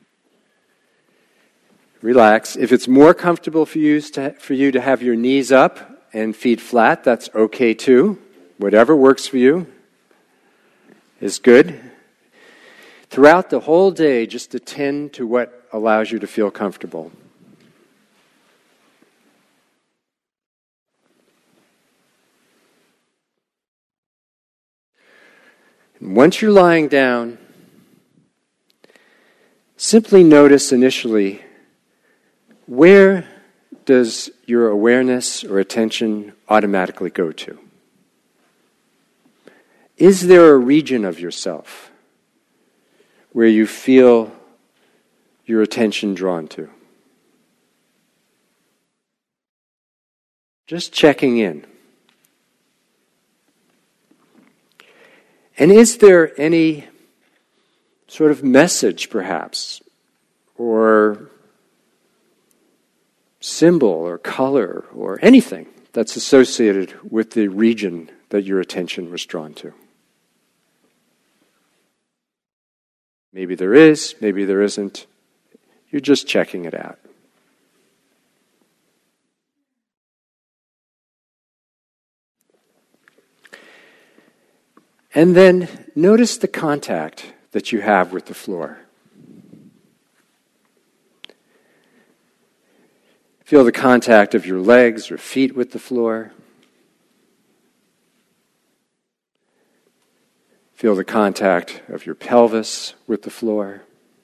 relax. If it's more comfortable for you to, for you to have your knees up and feet flat, that's okay too. Whatever works for you is good. Throughout the whole day, just attend to what allows you to feel comfortable. And once you're lying down, simply notice initially, where does your awareness or attention automatically go to? Is there a region of yourself where you feel your attention drawn to? Just checking in. And is there any sort of message, perhaps, or symbol or color or anything that's associated with the region that your attention was drawn to? Maybe there is, maybe there isn't. You're just checking it out. And then notice the contact that you have with the floor. Feel the contact of your legs or feet with the floor. Feel the contact of your pelvis with the floor.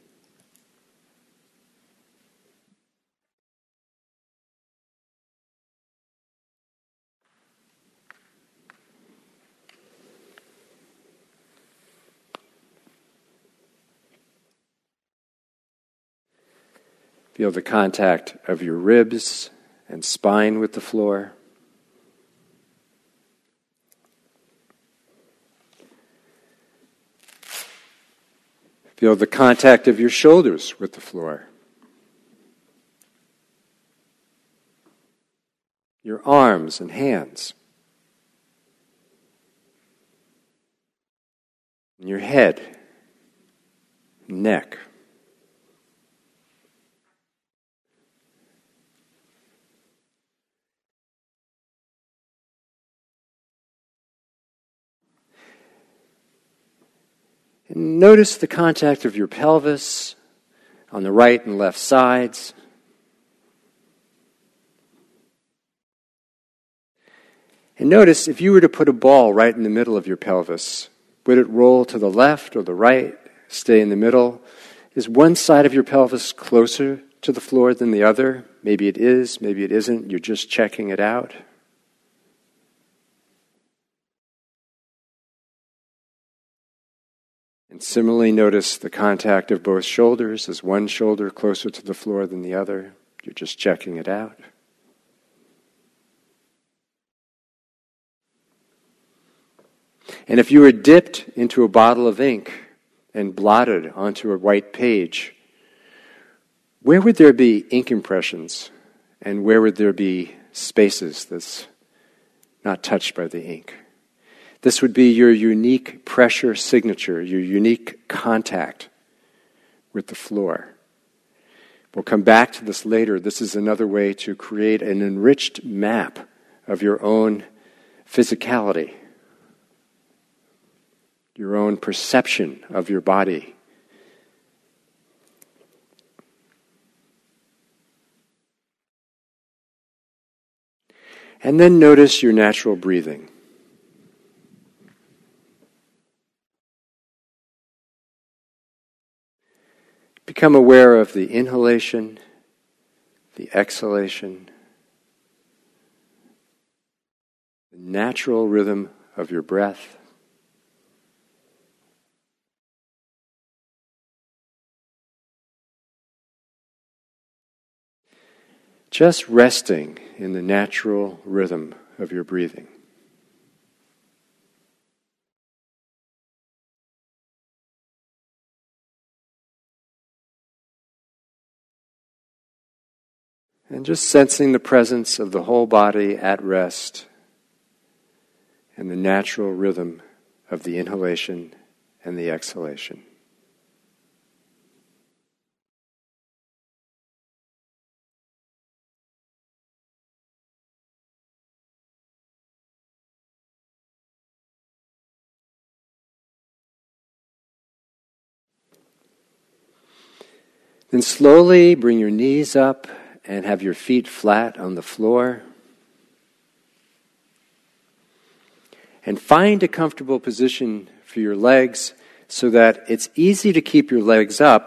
Feel the contact of your ribs and spine with the floor. Feel the contact of your shoulders with the floor. Your arms and hands. And your head, neck. And notice the contact of your pelvis on the right and left sides. And notice, if you were to put a ball right in the middle of your pelvis, would it roll to the left or the right, stay in the middle? Is one side of your pelvis closer to the floor than the other? Maybe it is, maybe it isn't. You're just checking it out. And similarly, notice the contact of both shoulders. Is one shoulder closer to the floor than the other? You're just checking it out. And if you were dipped into a bottle of ink and blotted onto a white page, where would there be ink impressions? And where would there be spaces that's not touched by the ink? This would be your unique pressure signature, your unique contact with the floor. We'll come back to this later. This is another way to create an enriched map of your own physicality, your own perception of your body. And then notice your natural breathing. Become aware of the inhalation, the exhalation, the natural rhythm of your breath. Just resting in the natural rhythm of your breathing. And just sensing the presence of the whole body at rest and the natural rhythm of the inhalation and the exhalation. Then slowly bring your knees up and have your feet flat on the floor. And find a comfortable position for your legs so that it's easy to keep your legs up.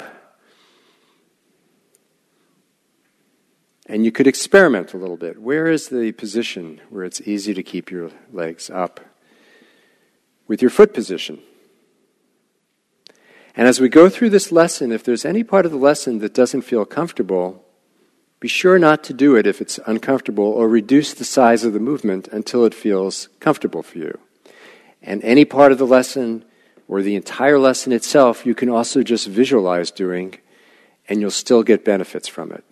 And you could experiment a little bit. Where is the position where it's easy to keep your legs up? With your foot position. And as we go through this lesson, if there's any part of the lesson that doesn't feel comfortable, be sure not to do it if it's uncomfortable, or reduce the size of the movement until it feels comfortable for you. And any part of the lesson, or the entire lesson itself, you can also just visualize doing, and you'll still get benefits from it.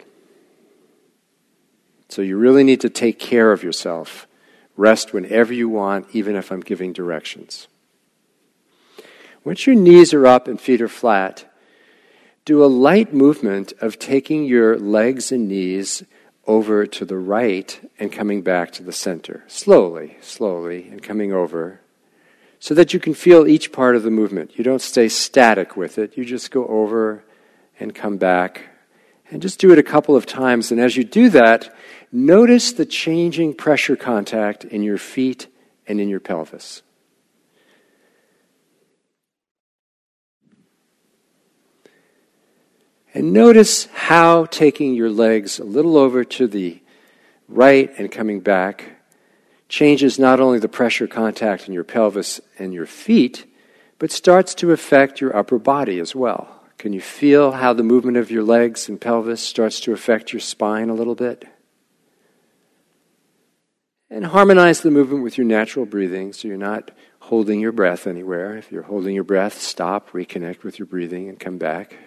So you really need to take care of yourself. Rest whenever you want, even if I'm giving directions. Once your knees are up and feet are flat, do a light movement of taking your legs and knees over to the right and coming back to the center. Slowly, slowly, and coming over, so that you can feel each part of the movement. You don't stay static with it. You just go over and come back. And just do it a couple of times. And as you do that, notice the changing pressure contact in your feet and in your pelvis. And notice how taking your legs a little over to the right and coming back changes not only the pressure contact in your pelvis and your feet, but starts to affect your upper body as well. Can you feel how the movement of your legs and pelvis starts to affect your spine a little bit? And harmonize the movement with your natural breathing so you're not holding your breath anywhere. If you're holding your breath, stop, reconnect with your breathing, and come back.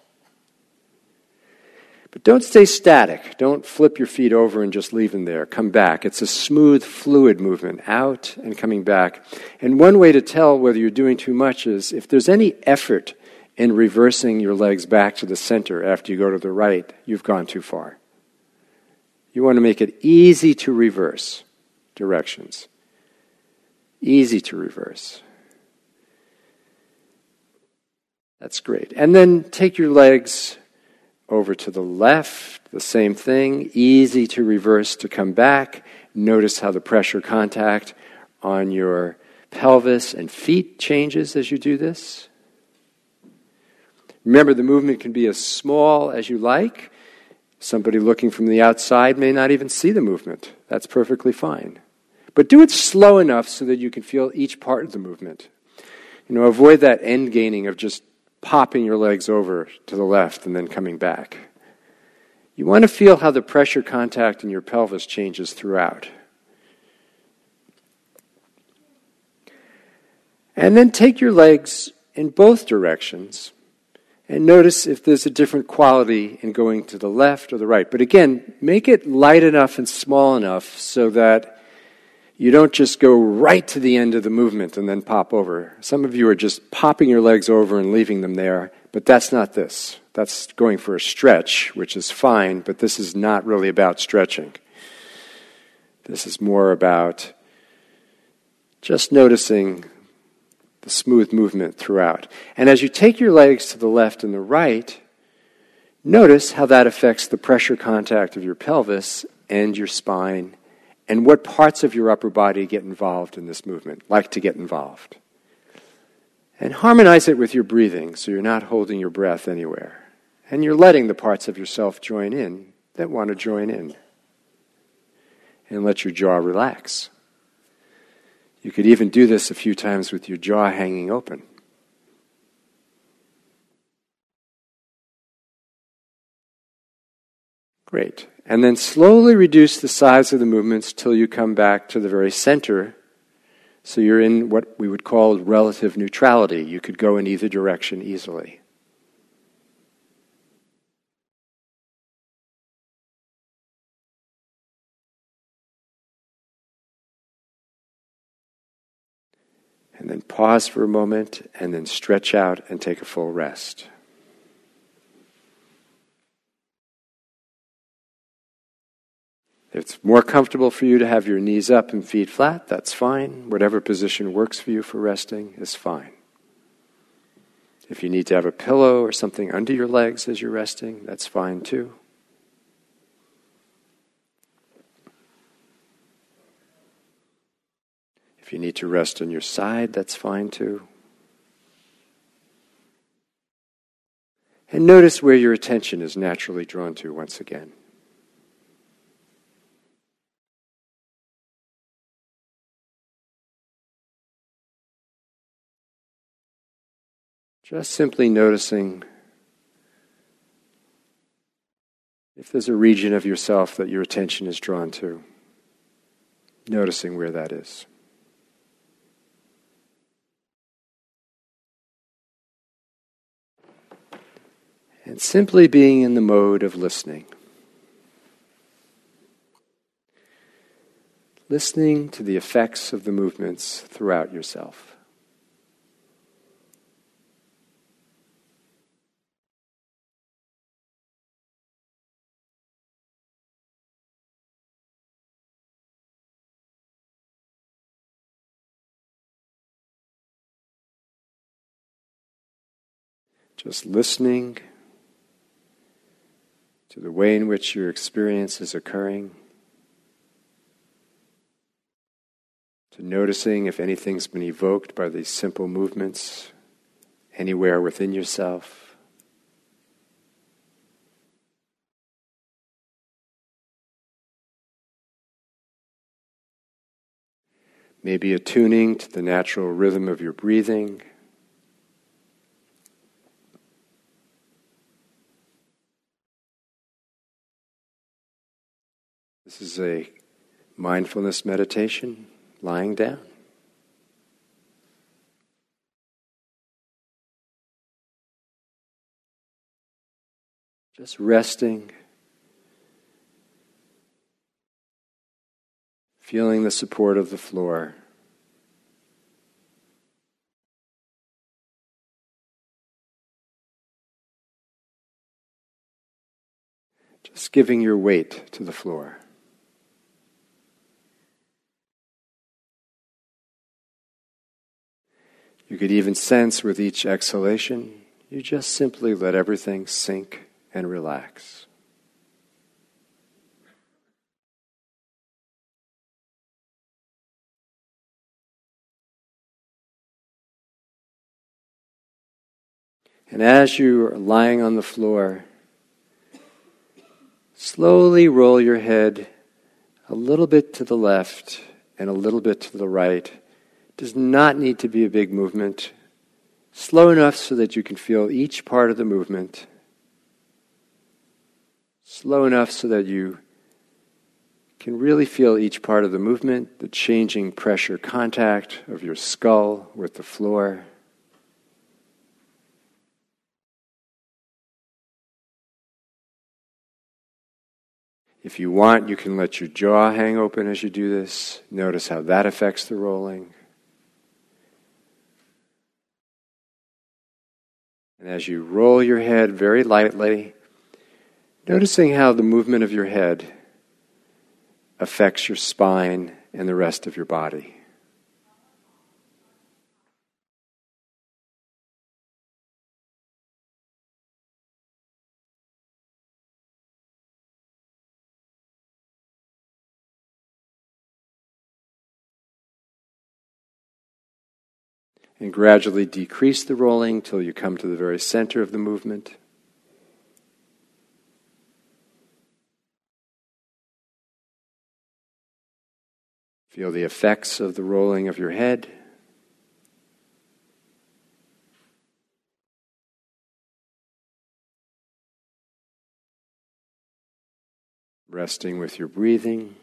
But don't stay static. Don't flip your feet over and just leave them there. Come back. It's a smooth, fluid movement, out and coming back. And one way to tell whether you're doing too much is if there's any effort in reversing your legs back to the center after you go to the right, you've gone too far. You want to make it easy to reverse directions. Easy to reverse. That's great. And then take your legs over to the left, the same thing, easy to reverse to come back. Notice how the pressure contact on your pelvis and feet changes as you do this. Remember, the movement can be as small as you like. Somebody looking from the outside may not even see the movement. That's perfectly fine. But do it slow enough so that you can feel each part of the movement. You know, avoid that end gaining of just popping your legs over to the left and then coming back. You want to feel how the pressure contact in your pelvis changes throughout. And then take your legs in both directions and notice if there's a different quality in going to the left or the right. But again, make it light enough and small enough so that you don't just go right to the end of the movement and then pop over. Some of you are just popping your legs over and leaving them there, but that's not this. That's going for a stretch, which is fine, but this is not really about stretching. This is more about just noticing the smooth movement throughout. And as you take your legs to the left and the right, notice how that affects the pressure contact of your pelvis and your spine, and what parts of your upper body get involved in this movement, like to get involved. And harmonize it with your breathing so you're not holding your breath anywhere. And you're letting the parts of yourself join in that want to join in. And let your jaw relax. You could even do this a few times with your jaw hanging open. Great. And then slowly reduce the size of the movements till you come back to the very center. So you're in what we would call relative neutrality. You could go in either direction easily. And then pause for a moment, and then stretch out and take a full rest. If it's more comfortable for you to have your knees up and feet flat, that's fine. Whatever position works for you for resting is fine. If you need to have a pillow or something under your legs as you're resting, that's fine too. If you need to rest on your side, that's fine too. And notice where your attention is naturally drawn to once again. Just simply noticing if there's a region of yourself that your attention is drawn to. Noticing where that is. And simply being in the mode of listening. Listening to the effects of the movements throughout yourself. Just listening to the way in which your experience is occurring, to noticing if anything's been evoked by these simple movements anywhere within yourself. Maybe attuning to the natural rhythm of your breathing. This is a mindfulness meditation, lying down. Just resting, feeling the support of the floor. Just giving your weight to the floor. You could even sense with each exhalation, you just simply let everything sink and relax. And as you are lying on the floor, slowly roll your head a little bit to the left and a little bit to the right. It does not need to be a big movement. Slow enough so that you can feel each part of the movement. Slow enough so that you can really feel each part of the movement, the changing pressure contact of your skull with the floor. If you want, you can let your jaw hang open as you do this. Notice how that affects the rolling. And as you roll your head very lightly, noticing how the movement of your head affects your spine and the rest of your body. And gradually decrease the rolling till you come to the very center of the movement. Feel the effects of the rolling of your head. Resting with your breathing.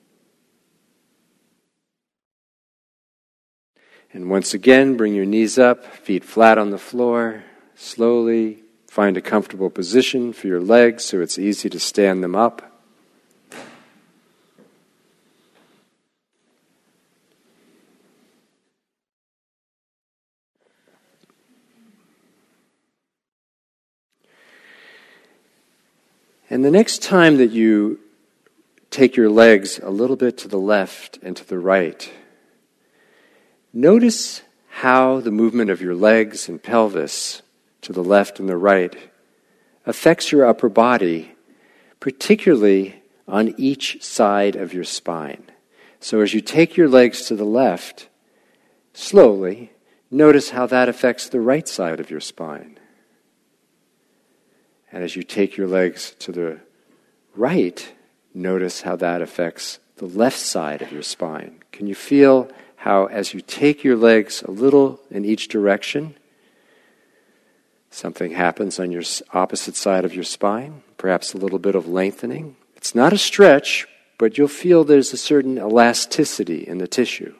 And once again, bring your knees up, feet flat on the floor. Slowly find a comfortable position for your legs so it's easy to stand them up. And the next time that you take your legs a little bit to the left and to the right, notice how the movement of your legs and pelvis to the left and the right affects your upper body, particularly on each side of your spine. So as you take your legs to the left, slowly, notice how that affects the right side of your spine. And as you take your legs to the right, notice how that affects the left side of your spine. Can you feel how as you take your legs a little in each direction, something happens on your opposite side of your spine, perhaps a little bit of lengthening? It's not a stretch, but you'll feel there's a certain elasticity in the tissue.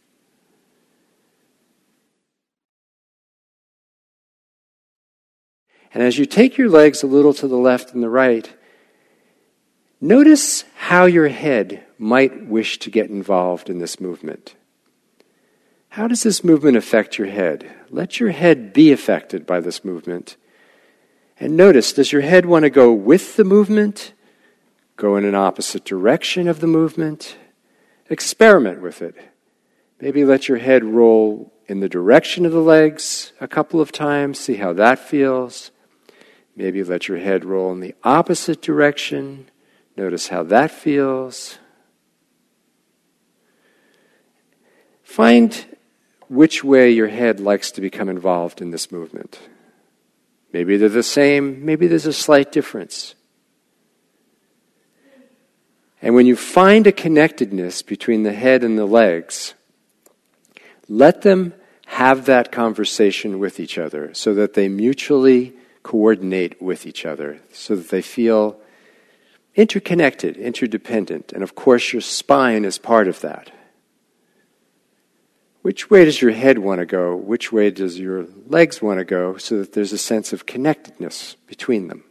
And as you take your legs a little to the left and the right, notice how your head might wish to get involved in this movement. How does this movement affect your head? Let your head be affected by this movement. And notice, does your head want to go with the movement? Go in an opposite direction of the movement? Experiment with it. Maybe let your head roll in the direction of the legs a couple of times. See how that feels. Maybe let your head roll in the opposite direction. Notice how that feels. Find which way your head likes to become involved in this movement. Maybe they're the same, maybe there's a slight difference. And when you find a connectedness between the head and the legs, let them have that conversation with each other so that they mutually coordinate with each other, so that they feel interconnected, interdependent. And of course, your spine is part of that. Which way does your head want to go? Which way does your legs want to go? So that there's a sense of connectedness between them.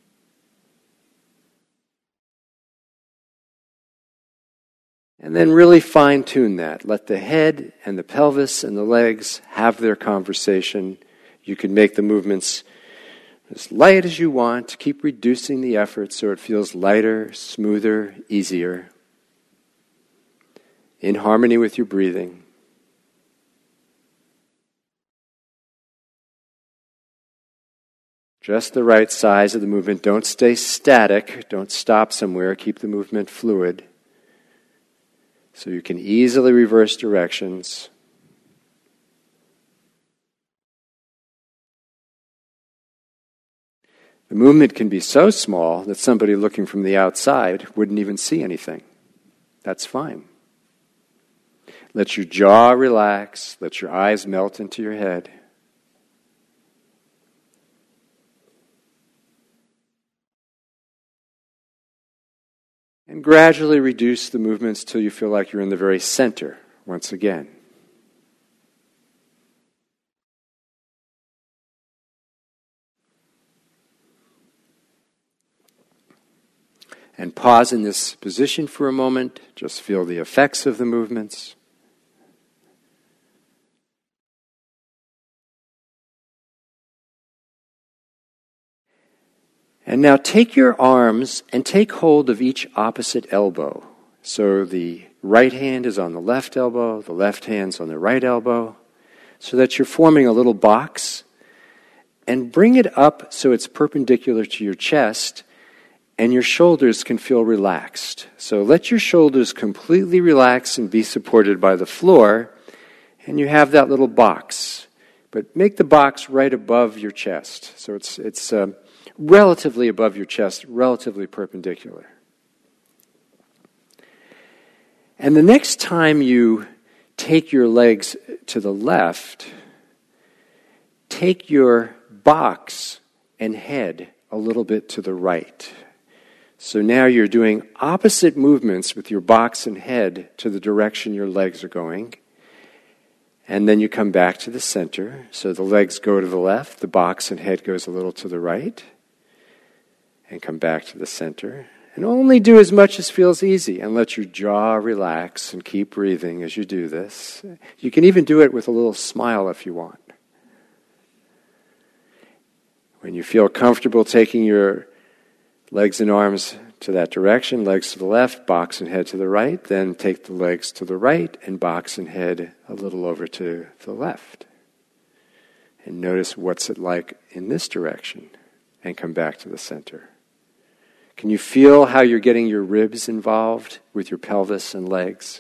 And then really fine-tune that. Let the head and the pelvis and the legs have their conversation. You can make the movements as light as you want. Keep reducing the effort so it feels lighter, smoother, easier. In harmony with your breathing. Just the right size of the movement. Don't stay static. Don't stop somewhere. Keep the movement fluid. So you can easily reverse directions. The movement can be so small that somebody looking from the outside wouldn't even see anything. That's fine. Let your jaw relax. Let your eyes melt into your head. And gradually reduce the movements till you feel like you're in the very center once again. And pause in this position for a moment. Just feel the effects of the movements. And now take your arms and take hold of each opposite elbow. So the right hand is on the left elbow, the left hand's on the right elbow, so that you're forming a little box. And bring it up so it's perpendicular to your chest, and your shoulders can feel relaxed. So let your shoulders completely relax and be supported by the floor, and you have that little box. But make the box right above your chest. So it's it's uh, relatively above your chest, relatively perpendicular. And the next time you take your legs to the left, take your box and head a little bit to the right. So now you're doing opposite movements with your box and head to the direction your legs are going. And then you come back to the center. So the legs go to the left, the box and head goes a little to the right. And come back to the center. And only do as much as feels easy, and let your jaw relax and keep breathing as you do this. You can even do it with a little smile if you want. When you feel comfortable taking your legs and arms to that direction, legs to the left, box and head to the right, then take the legs to the right and box and head a little over to the left. And notice what's it like in this direction, and come back to the center. Can you feel how you're getting your ribs involved with your pelvis and legs?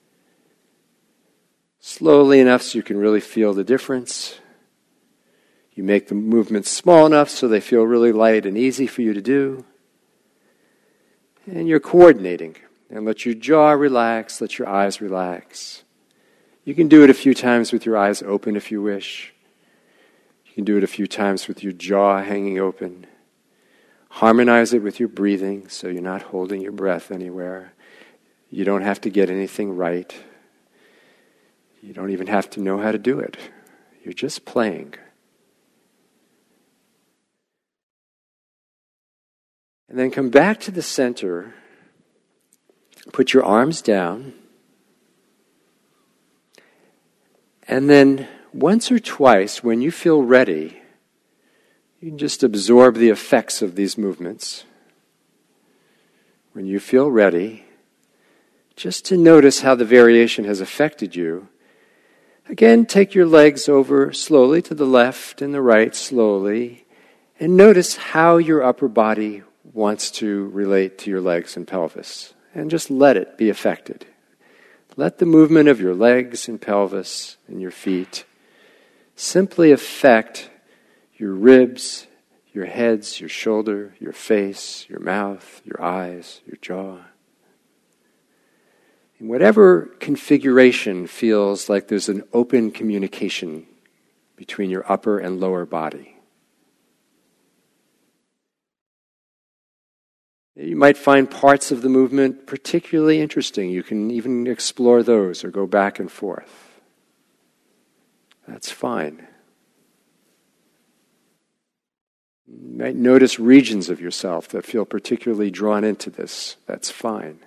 Slowly enough so you can really feel the difference. You make the movements small enough so they feel really light and easy for you to do. And you're coordinating. And let your jaw relax, let your eyes relax. You can do it a few times with your eyes open if you wish. You can do it a few times with your jaw hanging open. Harmonize it with your breathing so you're not holding your breath anywhere. You don't have to get anything right. You don't even have to know how to do it. You're just playing. And then come back to the center. Put your arms down. And then once or twice, when you feel ready, you can just absorb the effects of these movements. When you feel ready, just to notice how the variation has affected you. Again, take your legs over slowly to the left and the right, slowly, and notice how your upper body wants to relate to your legs and pelvis. And just let it be affected. Let the movement of your legs and pelvis and your feet simply affect your ribs, your heads, your shoulder, your face, your mouth, your eyes, your jaw. In whatever configuration feels like there's an open communication between your upper and lower body. You might find parts of the movement particularly interesting. You can even explore those or go back and forth. That's fine. You might notice regions of yourself that feel particularly drawn into this. That's fine.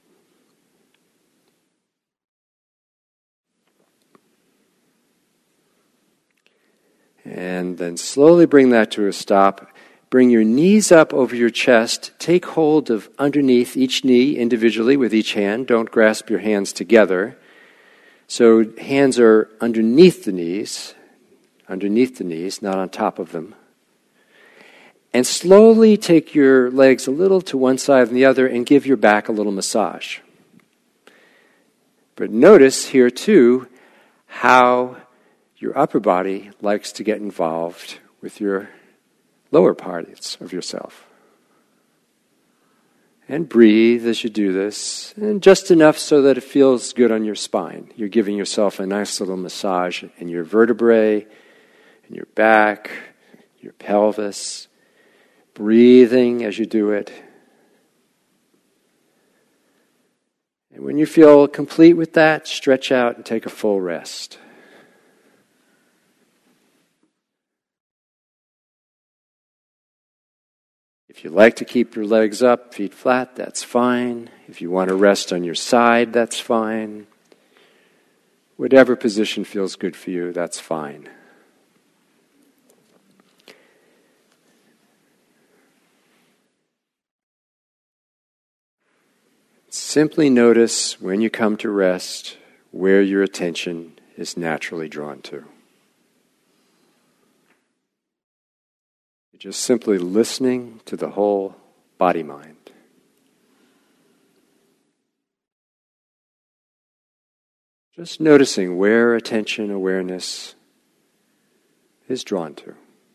And then slowly bring that to a stop. Bring your knees up over your chest. Take hold of underneath each knee individually with each hand. Don't grasp your hands together. So hands are underneath the knees, underneath the knees, not on top of them. And slowly take your legs a little to one side and the other and give your back a little massage. But notice here too how your upper body likes to get involved with your lower parts of yourself. And breathe as you do this, and just enough so that it feels good on your spine. You're giving yourself a nice little massage in your vertebrae, in your back, your pelvis. Breathing as you do it. And when you feel complete with that, stretch out and take a full rest. If you like to keep your legs up, feet flat, that's fine. If you want to rest on your side, that's fine. Whatever position feels good for you, that's fine. Simply notice when you come to rest where your attention is naturally drawn to. You're just simply listening to the whole body-mind. Just noticing where attention, awareness is drawn to.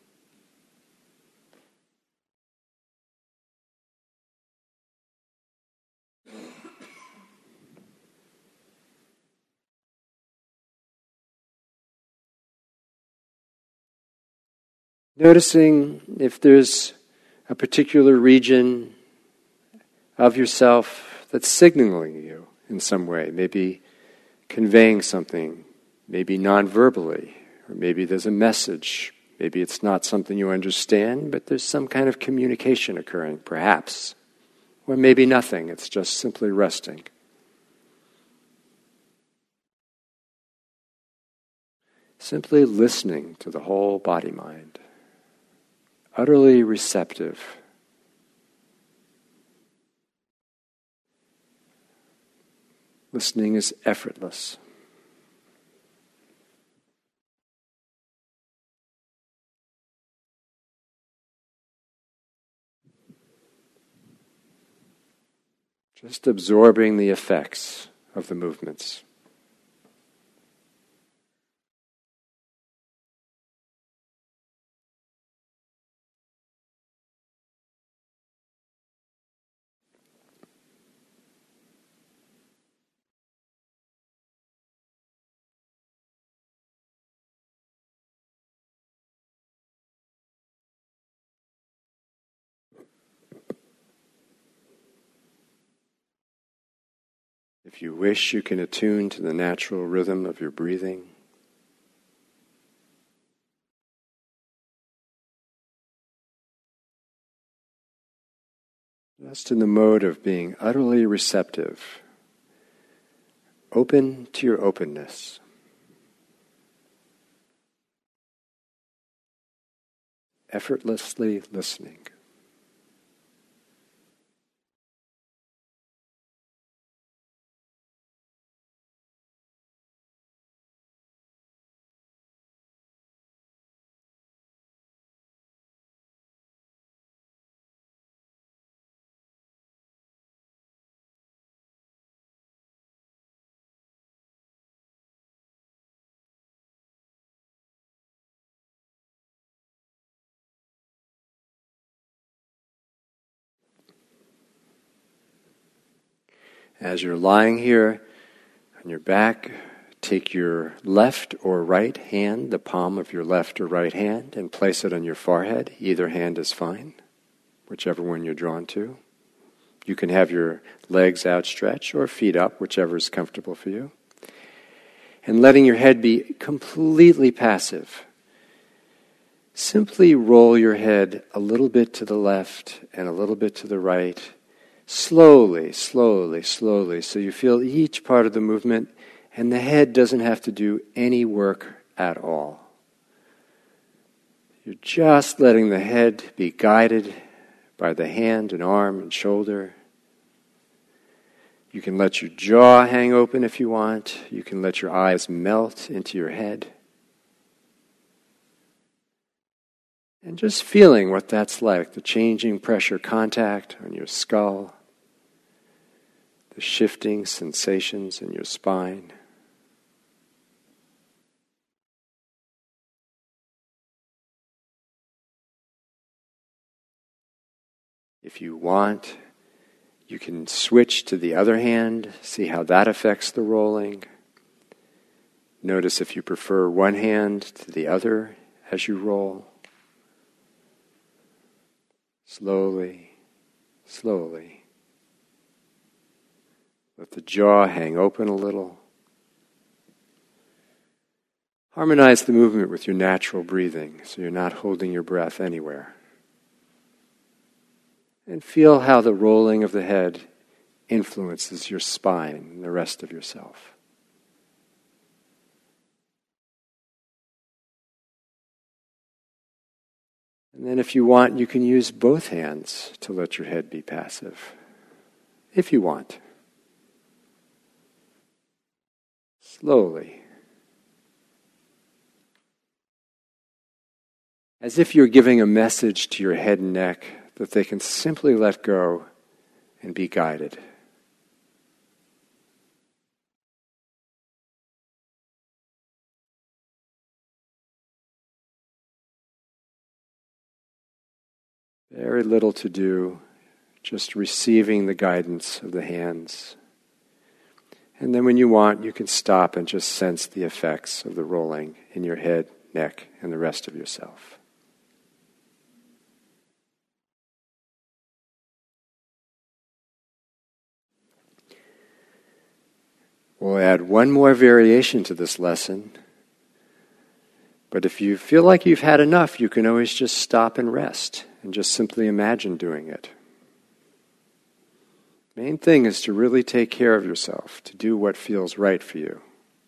Noticing if there's a particular region of yourself that's signaling you in some way, maybe conveying something, maybe non-verbally, or maybe there's a message, maybe it's not something you understand, but there's some kind of communication occurring, perhaps, or maybe nothing, it's just simply resting. Simply listening to the whole body-mind. Utterly receptive. Listening is effortless. Just absorbing the effects of the movements. If you wish, you can attune to the natural rhythm of your breathing. Just in the mode of being utterly receptive, open to your openness. Effortlessly listening. As you're lying here on your back, take your left or right hand, the palm of your left or right hand, and place it on your forehead. Either hand is fine, whichever one you're drawn to. You can have your legs outstretched or feet up, whichever is comfortable for you. And letting your head be completely passive. Simply roll your head a little bit to the left and a little bit to the right. Slowly, slowly, slowly, so you feel each part of the movement, and the head doesn't have to do any work at all. You're just letting the head be guided by the hand and arm and shoulder. You can let your jaw hang open if you want. You can let your eyes melt into your head. And just feeling what that's like, the changing pressure contact on your skull, the shifting sensations in your spine. If you want, you can switch to the other hand, see how that affects the rolling. Notice if you prefer one hand to the other as you roll. Slowly, slowly. Let the jaw hang open a little. Harmonize the movement with your natural breathing so you're not holding your breath anywhere. And feel how the rolling of the head influences your spine and the rest of yourself. And then if you want, you can use both hands to let your head be passive, if you want. Slowly. As if you're giving a message to your head and neck that they can simply let go and be guided. Very little to do, just receiving the guidance of the hands. And then when you want, you can stop and just sense the effects of the rolling in your head, neck, and the rest of yourself. We'll add one more variation to this lesson. But if you feel like you've had enough, you can always just stop and rest and just simply imagine doing it. Main thing is to really take care of yourself, to do what feels right for you.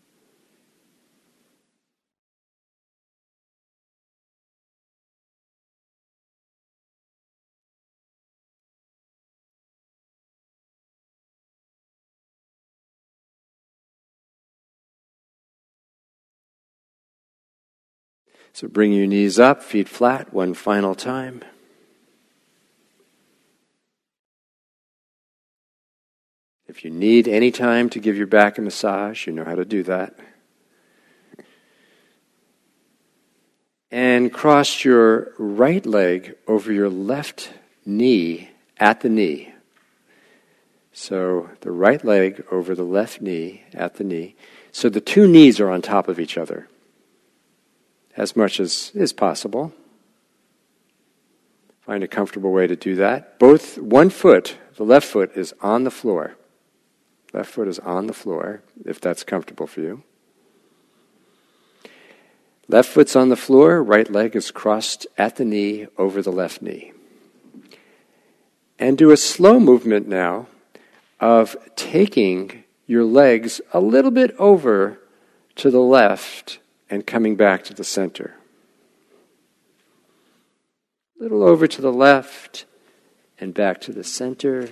So bring your knees up, feet flat, one final time. If you need any time to give your back a massage, you know how to do that. And cross your right leg over your left knee at the knee. So the right leg over the left knee at the knee. So the two knees are on top of each other, as much as is possible. Find a comfortable way to do that. Both, one foot, the left foot is on the floor. Left foot is on the floor, if that's comfortable for you. Left foot's on the floor, right leg is crossed at the knee over the left knee. And do a slow movement now of taking your legs a little bit over to the left and coming back to the center. A little over to the left and back to the center.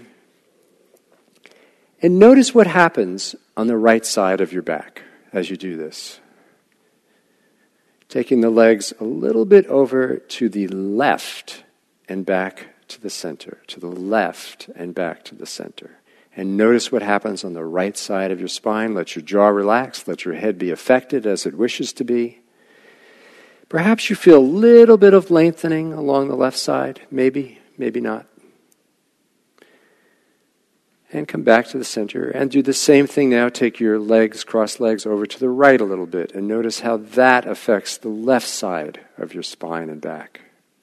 And notice what happens on the right side of your back as you do this. Taking the legs a little bit over to the left and back to the center, to the left and back to the center. And notice what happens on the right side of your spine. Let your jaw relax. Let your head be affected as it wishes to be. Perhaps you feel a little bit of lengthening along the left side. Maybe, maybe not. And come back to the center and do the same thing now. Take your legs, cross legs over to the right a little bit and notice how that affects the left side of your spine and back.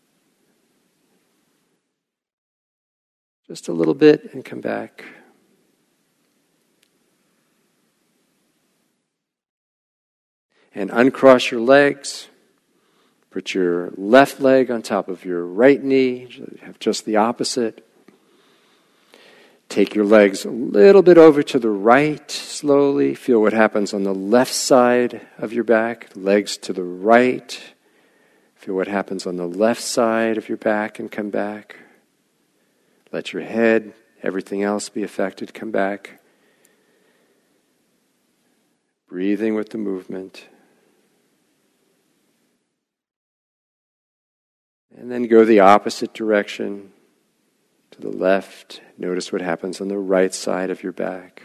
Just a little bit and come back. And uncross your legs. Put your left leg on top of your right knee. Have just the opposite. Take your legs a little bit over to the right slowly. Feel what happens on the left side of your back. Legs to the right. Feel what happens on the left side of your back and come back. Let your head, everything else be affected. Come back. Breathing with the movement. And then go the opposite direction to the left. Notice what happens on the right side of your back.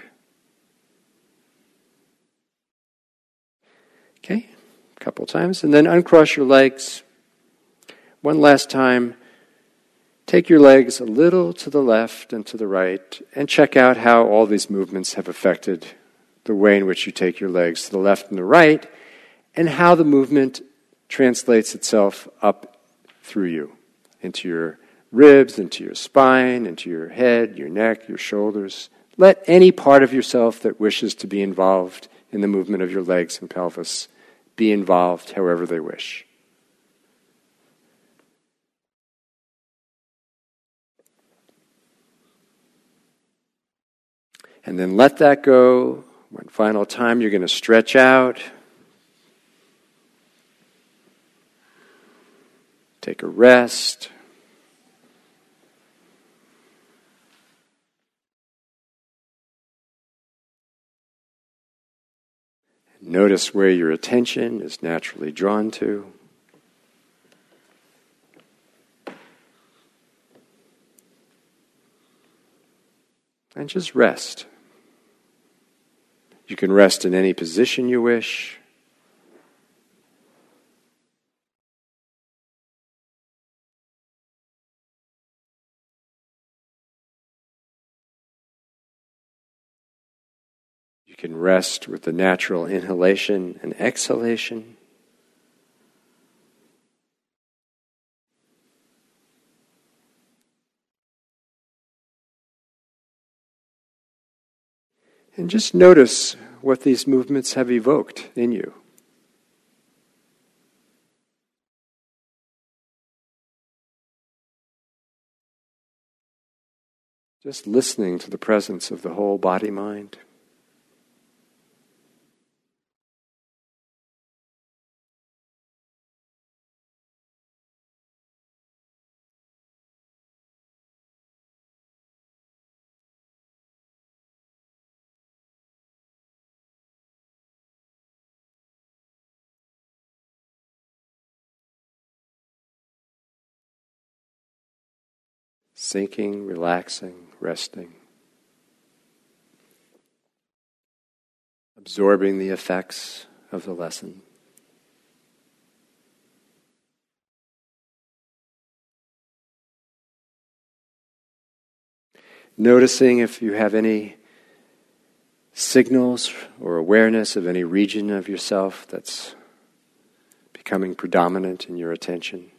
Okay, a couple times. And then uncross your legs. One last time. Take your legs a little to the left and to the right and check out how all these movements have affected the way in which you take your legs to the left and the right, and how the movement translates itself up through you, into your ribs, into your spine, into your head, your neck, your shoulders. Let any part of yourself that wishes to be involved in the movement of your legs and pelvis be involved however they wish. And then let that go. One final time, you're going to stretch out. Take a rest. Notice where your attention is naturally drawn to. And just rest. You can rest in any position you wish. You can rest with the natural inhalation and exhalation. And just notice what these movements have evoked in you. Just listening to the presence of the whole body-mind. Sinking, relaxing, resting. Absorbing the effects of the lesson. Noticing if you have any signals or awareness of any region of yourself that's becoming predominant in your attention.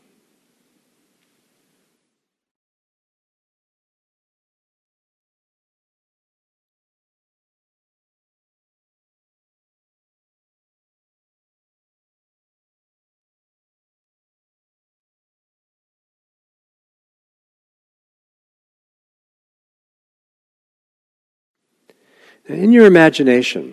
In your imagination,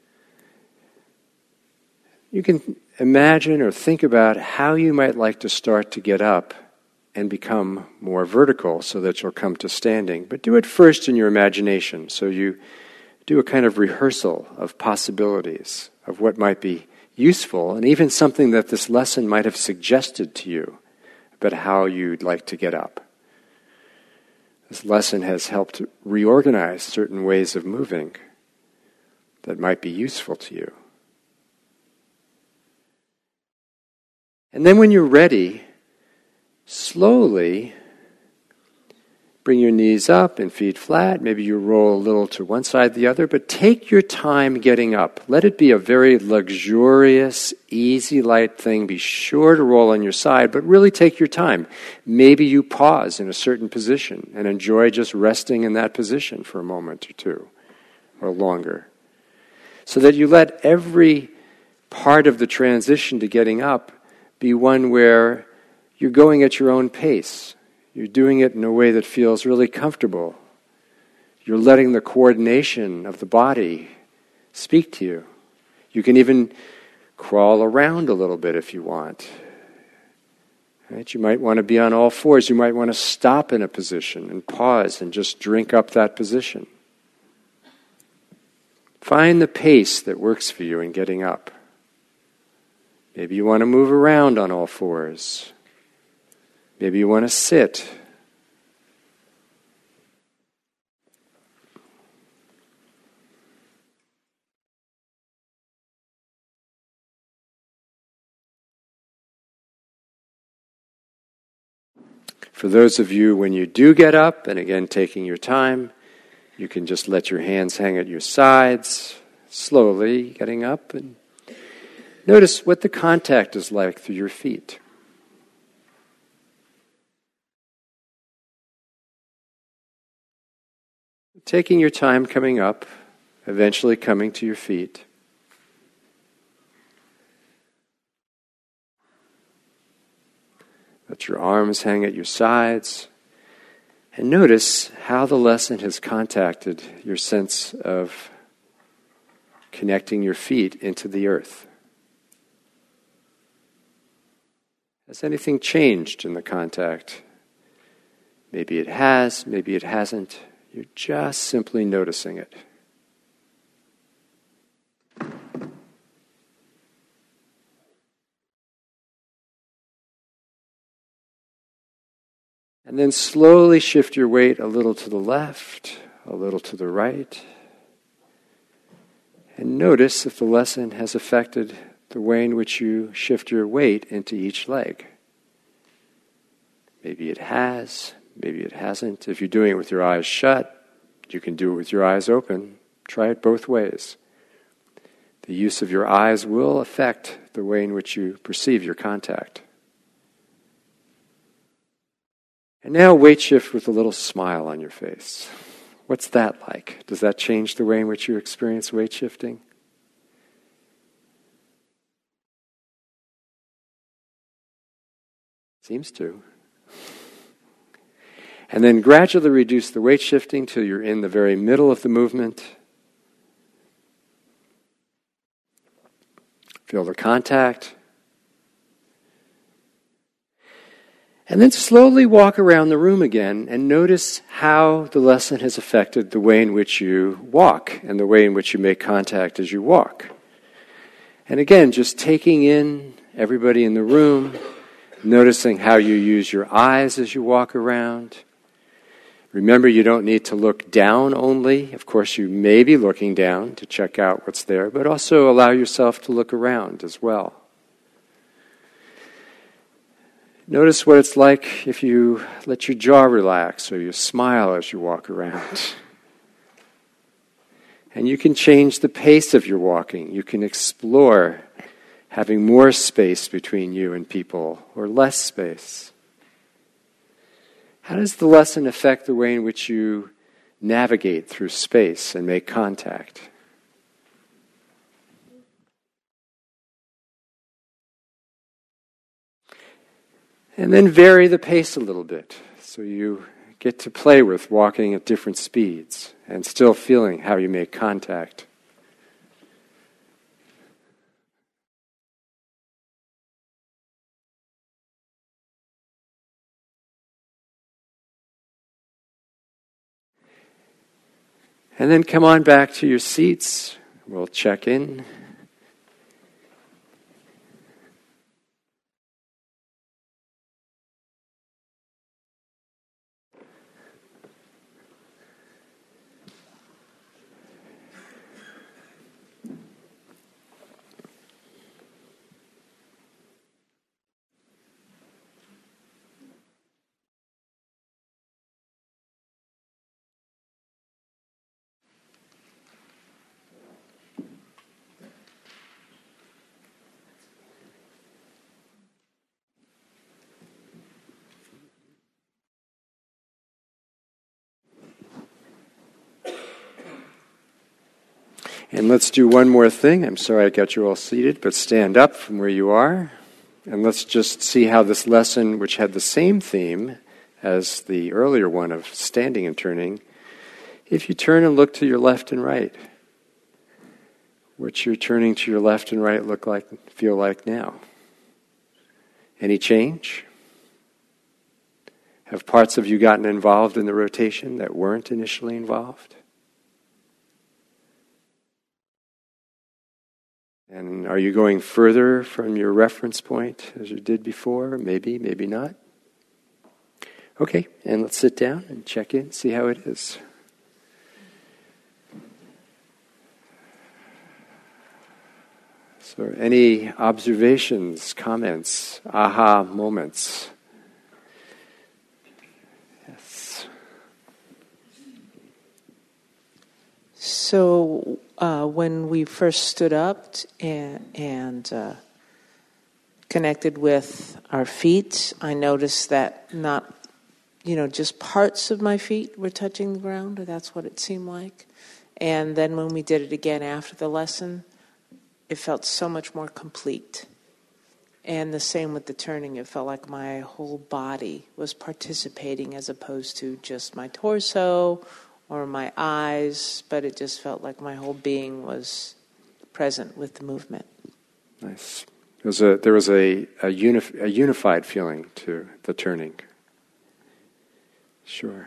you can imagine or think about how you might like to start to get up and become more vertical so that you'll come to standing. But do it first in your imagination, so you do a kind of rehearsal of possibilities, of what might be useful, and even something that this lesson might have suggested to you about how you'd like to get up. This lesson has helped reorganize certain ways of moving that might be useful to you. And then when you're ready, slowly bring your knees up and feet flat. Maybe you roll a little to one side, the other, but take your time getting up. Let it be a very luxurious, easy, light thing. Be sure to roll on your side, but really take your time. Maybe you pause in a certain position and enjoy just resting in that position for a moment or two, or longer. So that you let every part of the transition to getting up be one where you're going at your own pace. You're doing it in a way that feels really comfortable. You're letting the coordination of the body speak to you. You can even crawl around a little bit if you want. Right? You might want to be on all fours. You might want to stop in a position and pause and just drink up that position. Find the pace that works for you in getting up. Maybe you want to move around on all fours. Maybe you want to sit. For those of you, when you do get up, and again, taking your time, you can just let your hands hang at your sides, slowly getting up, and notice what the contact is like through your feet. Taking your time coming up, eventually coming to your feet. Let your arms hang at your sides. And notice how the lesson has contacted your sense of connecting your feet into the earth. Has anything changed in the contact? Maybe it has, maybe it hasn't. You're just simply noticing it. And then slowly shift your weight a little to the left, a little to the right. And notice if the lesson has affected the way in which you shift your weight into each leg. Maybe it has, maybe it hasn't. If you're doing it with your eyes shut, you can do it with your eyes open. Try it both ways. The use of your eyes will affect the way in which you perceive your contact. And now weight shift with a little smile on your face. What's that like? Does that change the way in which you experience weight shifting? Seems to. And then gradually reduce the weight shifting till you're in the very middle of the movement. Feel the contact. And then slowly walk around the room again and notice how the lesson has affected the way in which you walk and the way in which you make contact as you walk. And again, just taking in everybody in the room, noticing how you use your eyes as you walk around. Remember, you don't need to look down only. Of course, you may be looking down to check out what's there, but also allow yourself to look around as well. Notice what it's like if you let your jaw relax or you smile as you walk around. And you can change the pace of your walking. You can explore having more space between you and people or less space. How does the lesson affect the way in which you navigate through space and make contact? And then vary the pace a little bit so you get to play with walking at different speeds and still feeling how you make contact. And then come on back to your seats. We'll check in. And let's do one more thing. I'm sorry I got you all seated, but stand up from where you are. And let's just see how this lesson, which had the same theme as the earlier one of standing and turning, if you turn and look to your left and right, what's your turning to your left and right look like, feel like now? Any change? Have parts of you gotten involved in the rotation that weren't initially involved? And are you going further from your reference point as you did before? Maybe, maybe not. Okay, and let's sit down and check in, see how it is. So, any observations, comments, aha moments? Yes. So, uh, when we first stood up and, and uh, connected with our feet, I noticed that not, you know, just parts of my feet were touching the ground, or that's what it seemed like. And then when we did it again after the lesson, it felt so much more complete. And the same with the turning. It felt like my whole body was participating as opposed to just my torso or my eyes, but it just felt like my whole being was present with the movement. Nice. There was a, there was a, a, unif- a unified feeling to the turning. Sure.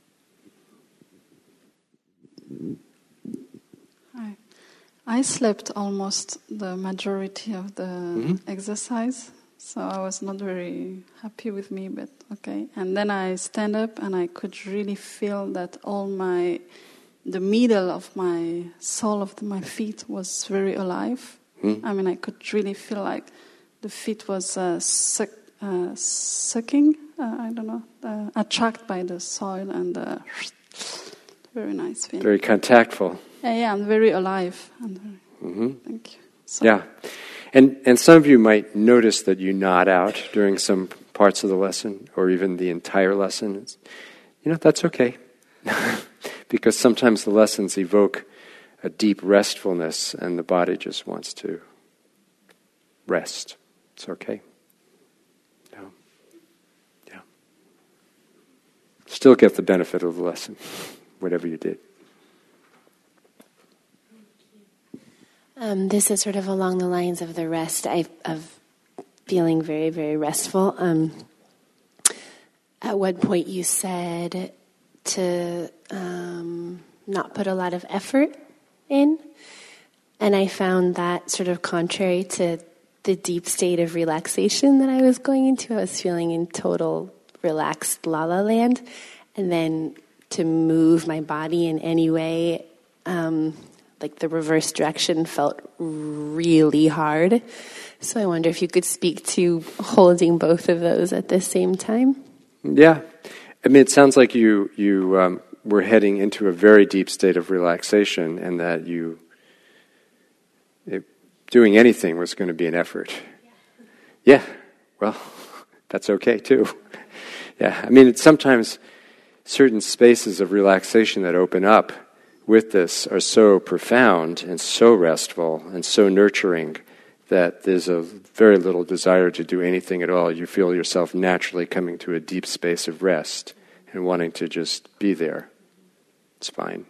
Hi. I slept almost the majority of the mm-hmm. exercise, so I was not very happy with me, but okay. And then I stand up and I could really feel that all my, the middle of my sole of my feet was very alive. Mm-hmm. I mean, I could really feel like the feet was uh, suck, uh, sucking, uh, I don't know, uh, attracted by the soil and uh, very nice feeling. Very contactful. Yeah, yeah, I'm very alive. I'm very, mm-hmm. Thank you. So. Yeah, and and some of you might notice that you nod out during some parts of the lesson, or even the entire lesson. It's, you know, that's okay, because sometimes the lessons evoke a deep restfulness, and the body just wants to rest. It's okay. Yeah, yeah. Still get the benefit of the lesson, whatever you did. Um, this is sort of along the lines of the rest, I, of feeling very, very restful. Um, at one point you said to um, not put a lot of effort in, and I found that sort of contrary to the deep state of relaxation that I was going into. I was feeling in total relaxed la la land, and then to move my body in any way, um, like the reverse direction felt really hard. So I wonder if you could speak to holding both of those at the same time. Yeah. I mean, it sounds like you, you um, were heading into a very deep state of relaxation, and that you, it, doing anything was going to be an effort. Yeah. Yeah. Well, that's okay too. Yeah. I mean, it's sometimes certain spaces of relaxation that open up with this are so profound and so restful and so nurturing that there's a very little desire to do anything at all. You feel yourself naturally coming to a deep space of rest and wanting to just be there. It's fine.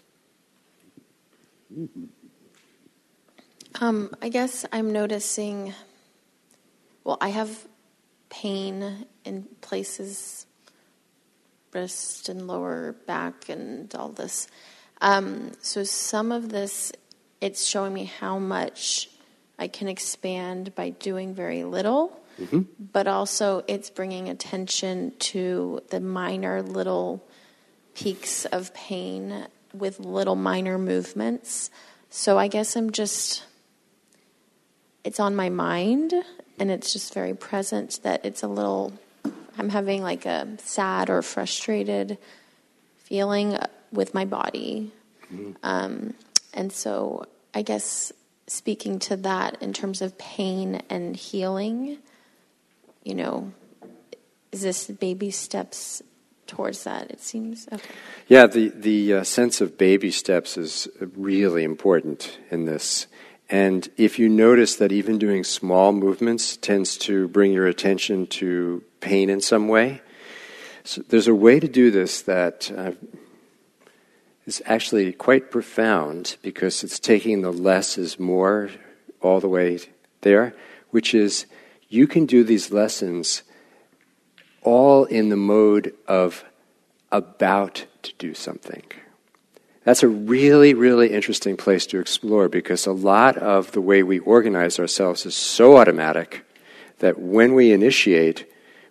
Um, I guess I'm noticing, well, I have pain in places, wrist and lower back and all this. Um, so some of this, it's showing me how much I can expand by doing very little, mm-hmm. but also it's bringing attention to the minor little peaks of pain with little minor movements. So I guess I'm just, it's on my mind, and it's just very present that it's a little, I'm having like a sad or frustrated feeling with my body. Mm-hmm. Um, and so I guess speaking to that in terms of pain and healing, you know, is this baby steps towards that, it seems? Okay. Yeah, the, the uh, sense of baby steps is really important in this. And if you notice that even doing small movements tends to bring your attention to pain in some way, so there's a way to do this that uh, is actually quite profound, because it's taking the less is more all the way there, which is you can do these lessons all in the mode of about to do something. That's a really, really interesting place to explore, because a lot of the way we organize ourselves is so automatic that when we initiate,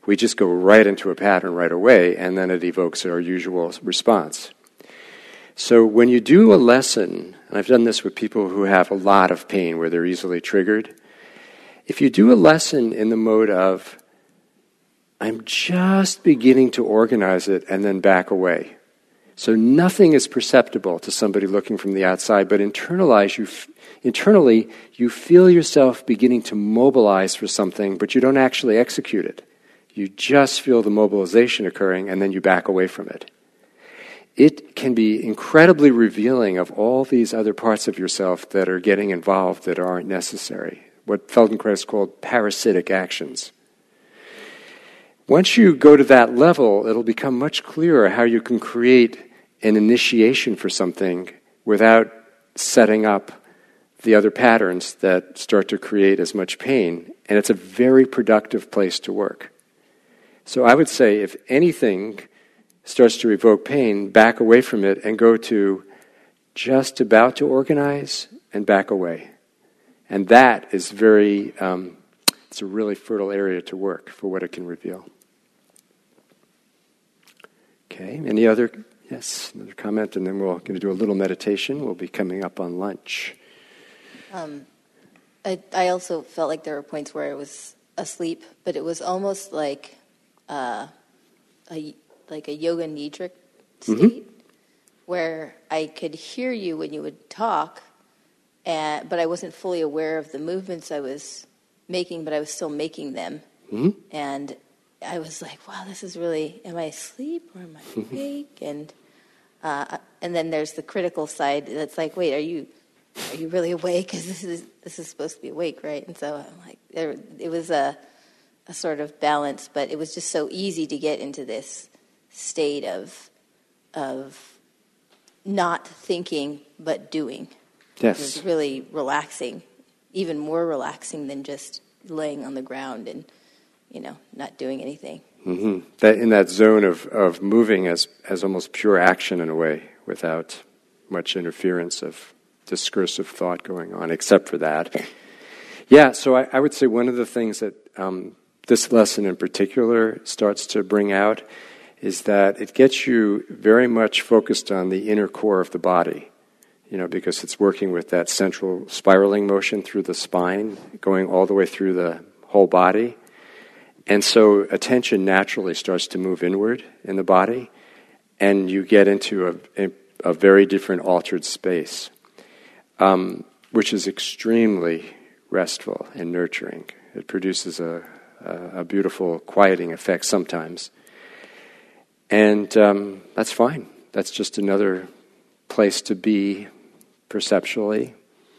We just go right into a pattern right away, and then it evokes our usual response. So when you do a lesson, and I've done this with people who have a lot of pain where they're easily triggered, if you do a lesson in the mode of, I'm just beginning to organize it and then back away. So nothing is perceptible to somebody looking from the outside, but internalize you, f- internally you feel yourself beginning to mobilize for something, but you don't actually execute it. You just feel the mobilization occurring and then you back away from it. It can be incredibly revealing of all these other parts of yourself that are getting involved that aren't necessary. What Feldenkrais called parasitic actions. Once you go to that level, it'll become much clearer how you can create an initiation for something without setting up the other patterns that start to create as much pain. And it's a very productive place to work. So I would say if anything starts to evoke pain, back away from it and go to just about to organize and back away. And that is very, um, it's a really fertile area to work for what it can reveal. Okay, any other, yes, another comment, and then we're going to do a little meditation. We'll be coming up on lunch. Um, I, I also felt like there were points where I was asleep, but it was almost like uh, a like a yoga nidra state, mm-hmm. where I could hear you when you would talk, and, but I wasn't fully aware of the movements I was making, but I was still making them. Mm-hmm. And I was like, wow, this is really, am I asleep or am I awake? And uh, and then there's the critical side that's like, wait, are you are you really awake? Because this is this is supposed to be awake, right? And so I'm like, there, it was a a sort of balance, but it was just so easy to get into this state of of not thinking but doing. Yes. It was really relaxing, even more relaxing than just laying on the ground and, you know, not doing anything. Mm-hmm. That in that zone of, of moving as as almost pure action in a way, without much interference of discursive thought going on, except for that. Yeah, so I, I would say one of the things that um, this lesson in particular starts to bring out is that it gets you very much focused on the inner core of the body, you know, because it's working with that central spiraling motion through the spine, going all the way through the whole body. And so attention naturally starts to move inward in the body, and you get into a, a, a very different altered space, um, which is extremely restful and nurturing. It produces a, a, a beautiful quieting effect sometimes. And um, that's fine. That's just another place to be perceptually.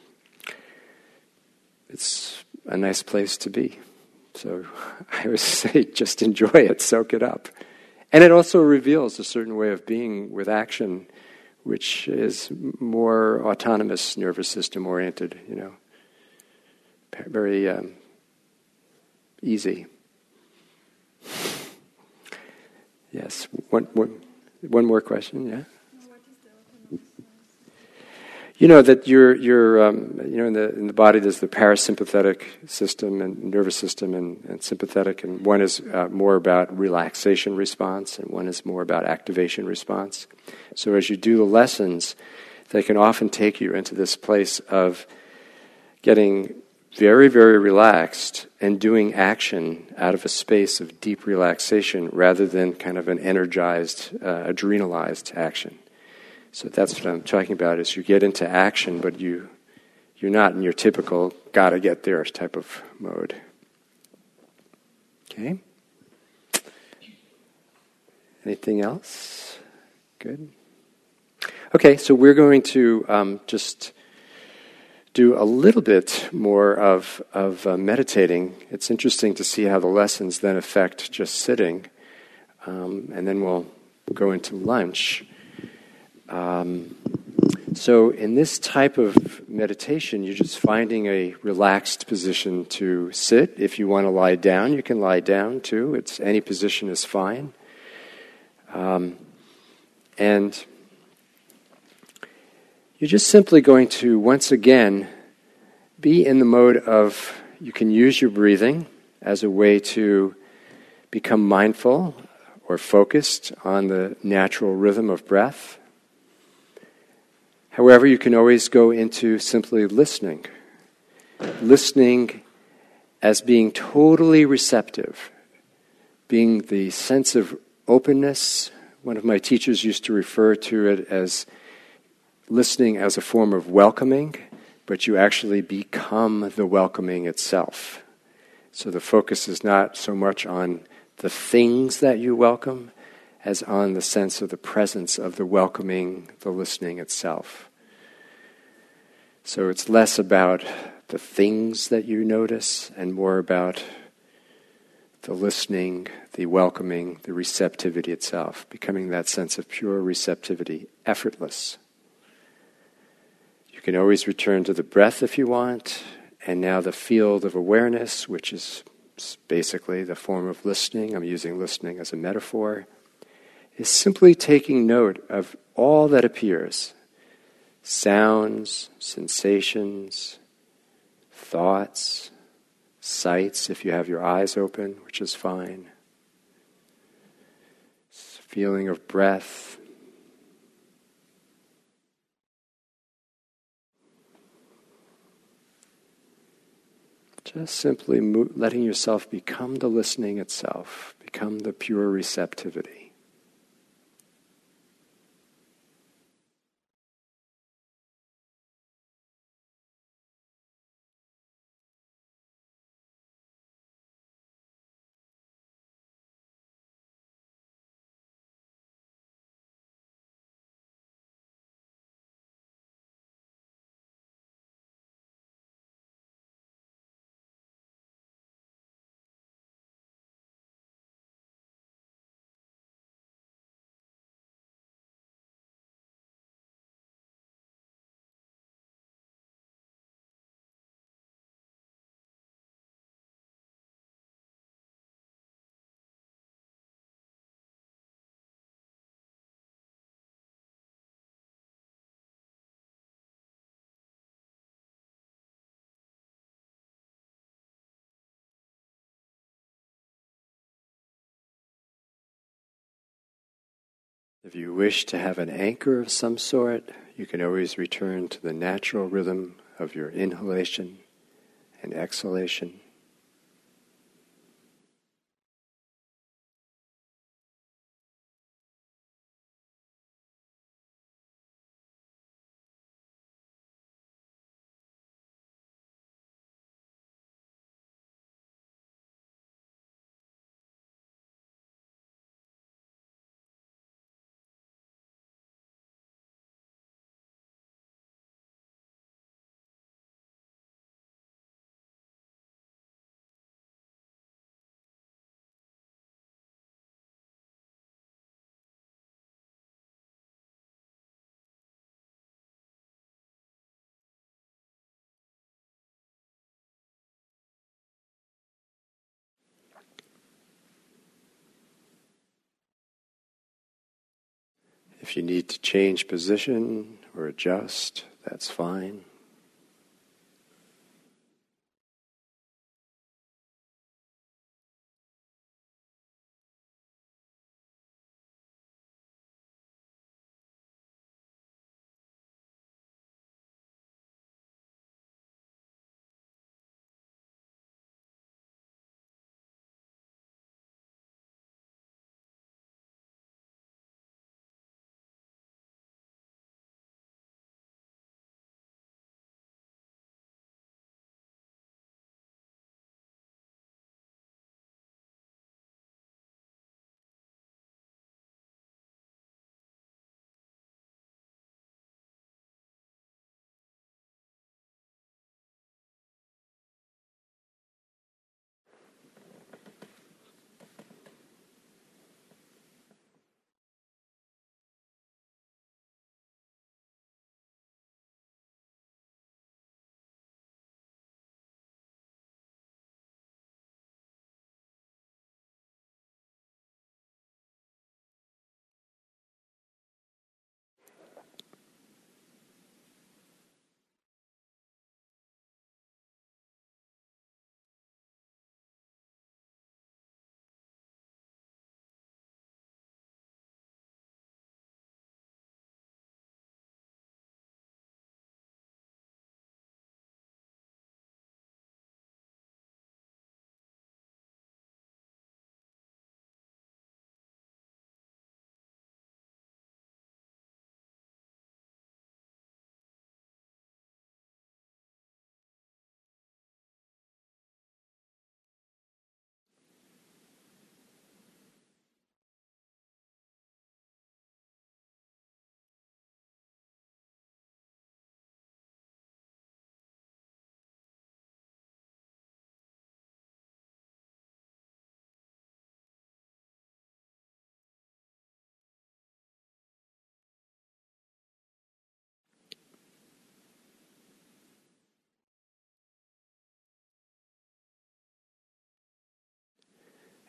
It's a nice place to be. So I always say, just enjoy it, soak it up. And it also reveals a certain way of being with action, which is more autonomous nervous system oriented, you know, very um, easy. Yes, one, one, one more question, yeah? You know that you're, you're um, you know, in the in the body there's the parasympathetic system and nervous system and, and sympathetic, and one is uh, more about relaxation response, and one is more about activation response. So as you do the lessons, they can often take you into this place of getting very, very relaxed and doing action out of a space of deep relaxation rather than kind of an energized, uh, adrenalized action. So that's what I'm talking about, is you get into action, but you, you're not in your typical gotta get there type of mode. Okay? Anything else? Good. Okay, so we're going to um, just do a little bit more of, of uh, meditating. It's interesting to see how the lessons then affect just sitting. Um, and then we'll go into lunch. Um, so in this type of meditation, you're just finding a relaxed position to sit. If you want to lie down, you can lie down too. It's any position is fine. Um, and you're just simply going to, once again, be in the mode of, you can use your breathing as a way to become mindful or focused on the natural rhythm of breath. However, you can always go into simply listening. Listening as being totally receptive, being the sense of openness. One of my teachers used to refer to it as listening as a form of welcoming, but you actually become the welcoming itself. So the focus is not so much on the things that you welcome as on the sense of the presence of the welcoming, the listening itself. So it's less about the things that you notice and more about the listening, the welcoming, the receptivity itself, becoming that sense of pure receptivity, effortless. You can always return to the breath if you want, and now the field of awareness, which is basically the form of listening, I'm using listening as a metaphor, is simply taking note of all that appears. Sounds, sensations, thoughts, sights if you have your eyes open, which is fine. Feeling of breath. Just simply mo- letting yourself become the listening itself, become the pure receptivity. If you wish to have an anchor of some sort, you can always return to the natural rhythm of your inhalation and exhalation. If you need to change position or adjust, that's fine.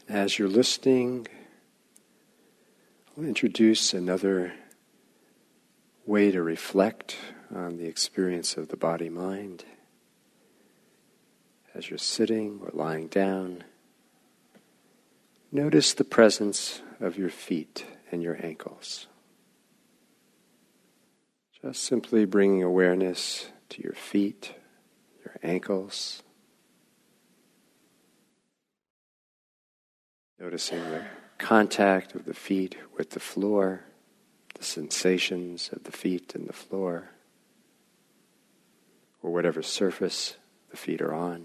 As you're listening, I'll introduce another way to reflect on the experience of the body-mind. As you're sitting or lying down, notice the presence of your feet and your ankles. Just simply bringing awareness to your feet, your ankles. Noticing the contact of the feet with the floor, the sensations of the feet and the floor, or whatever surface the feet are on.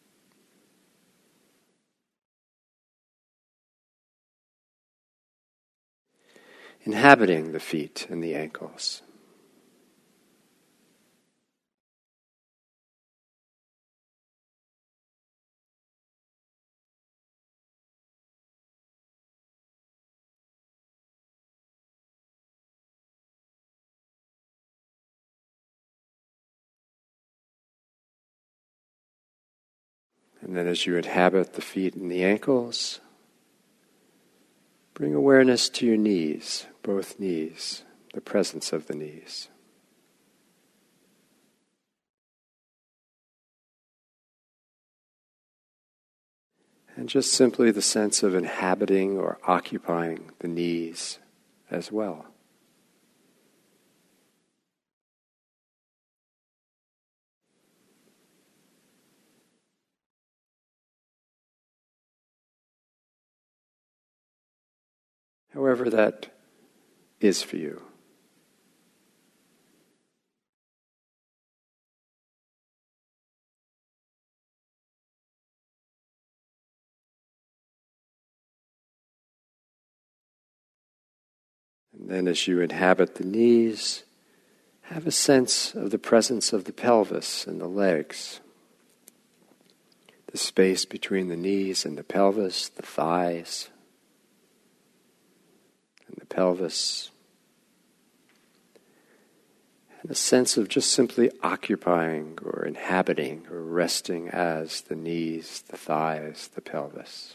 Inhabiting the feet and the ankles. And then as you inhabit the feet and the ankles, bring awareness to your knees, both knees, the presence of the knees. And just simply the sense of inhabiting or occupying the knees as well. However that is for you. And then as you inhabit the knees, have a sense of the presence of the pelvis and the legs. The space between the knees and the pelvis, the thighs, and the pelvis, and a sense of just simply occupying or inhabiting or resting as the knees, the thighs, the pelvis.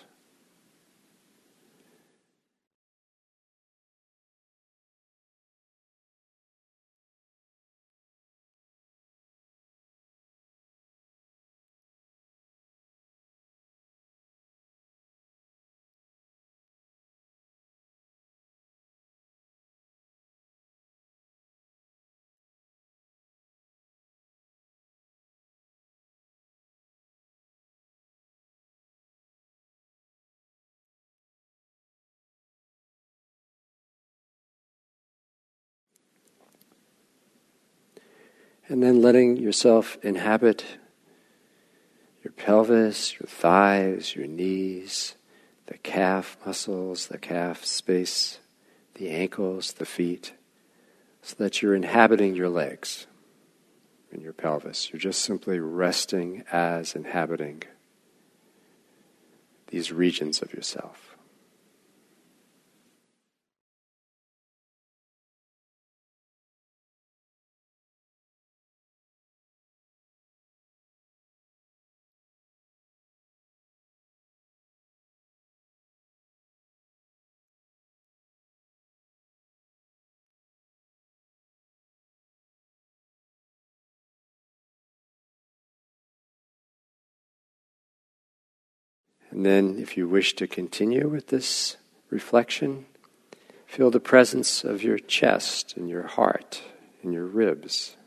And then letting yourself inhabit your pelvis, your thighs, your knees, the calf muscles, the calf space, the ankles, the feet, so that you're inhabiting your legs and your pelvis. You're just simply resting as inhabiting these regions of yourself. And then, if you wish to continue with this reflection, feel the presence of your chest and your heart and your ribs.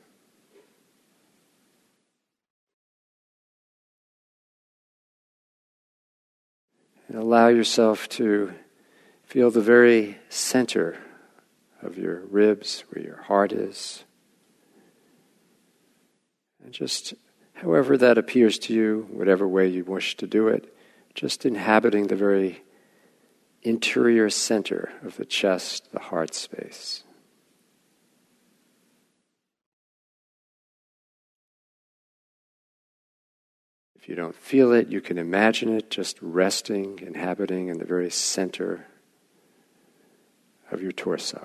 And allow yourself to feel the very center of your ribs, where your heart is. And just however that appears to you, whatever way you wish to do it, just inhabiting the very interior center of the chest, the heart space. If you don't feel it, you can imagine it just resting, inhabiting in the very center of your torso.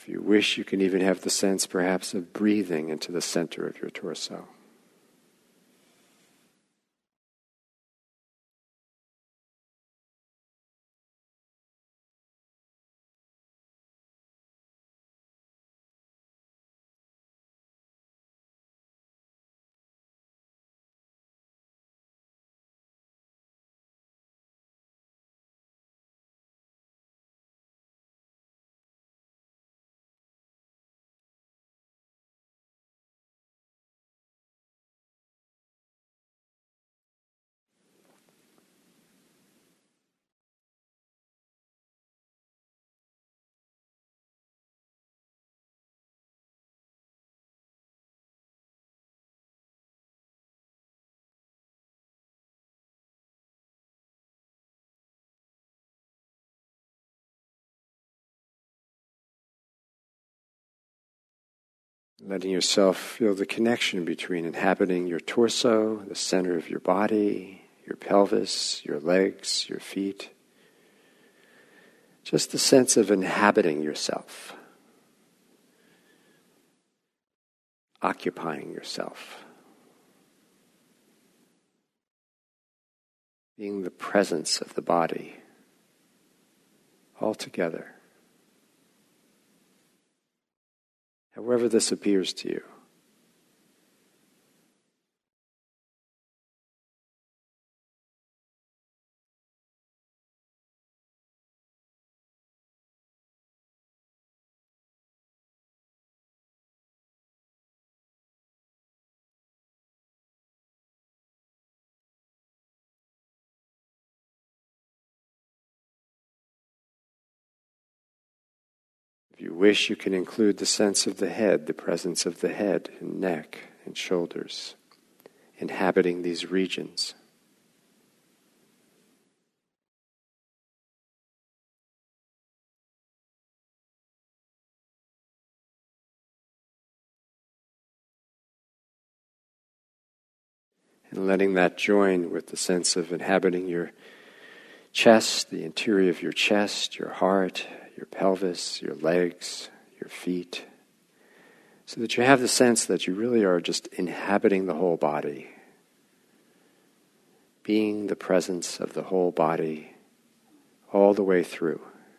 If you wish, you can even have the sense perhaps of breathing into the center of your torso. Letting yourself feel the connection between inhabiting your torso, the center of your body, your pelvis, your legs, your feet. Just the sense of inhabiting yourself, occupying yourself, being the presence of the body all together. However this appears to you. If you wish, you can include the sense of the head, the presence of the head and neck and shoulders, inhabiting these regions. And letting that join with the sense of inhabiting your chest, the interior of your chest, your heart, your pelvis, your legs, your feet, so that you have the sense that you really are just inhabiting the whole body, being the presence of the whole body all the way through.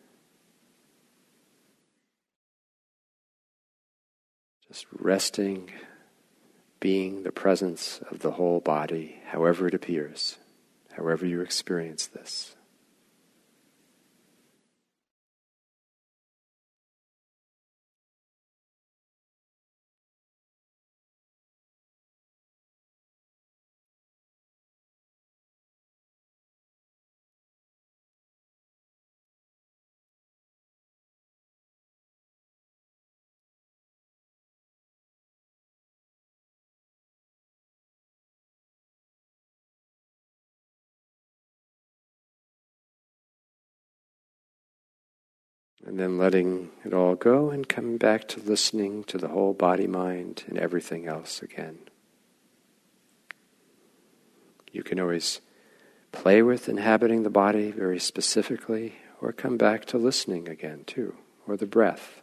Just resting, being the presence of the whole body, however it appears, however you experience this. And then letting it all go and coming back to listening to the whole body, mind, and everything else again. You can always play with inhabiting the body very specifically, or come back to listening again too, or the breath.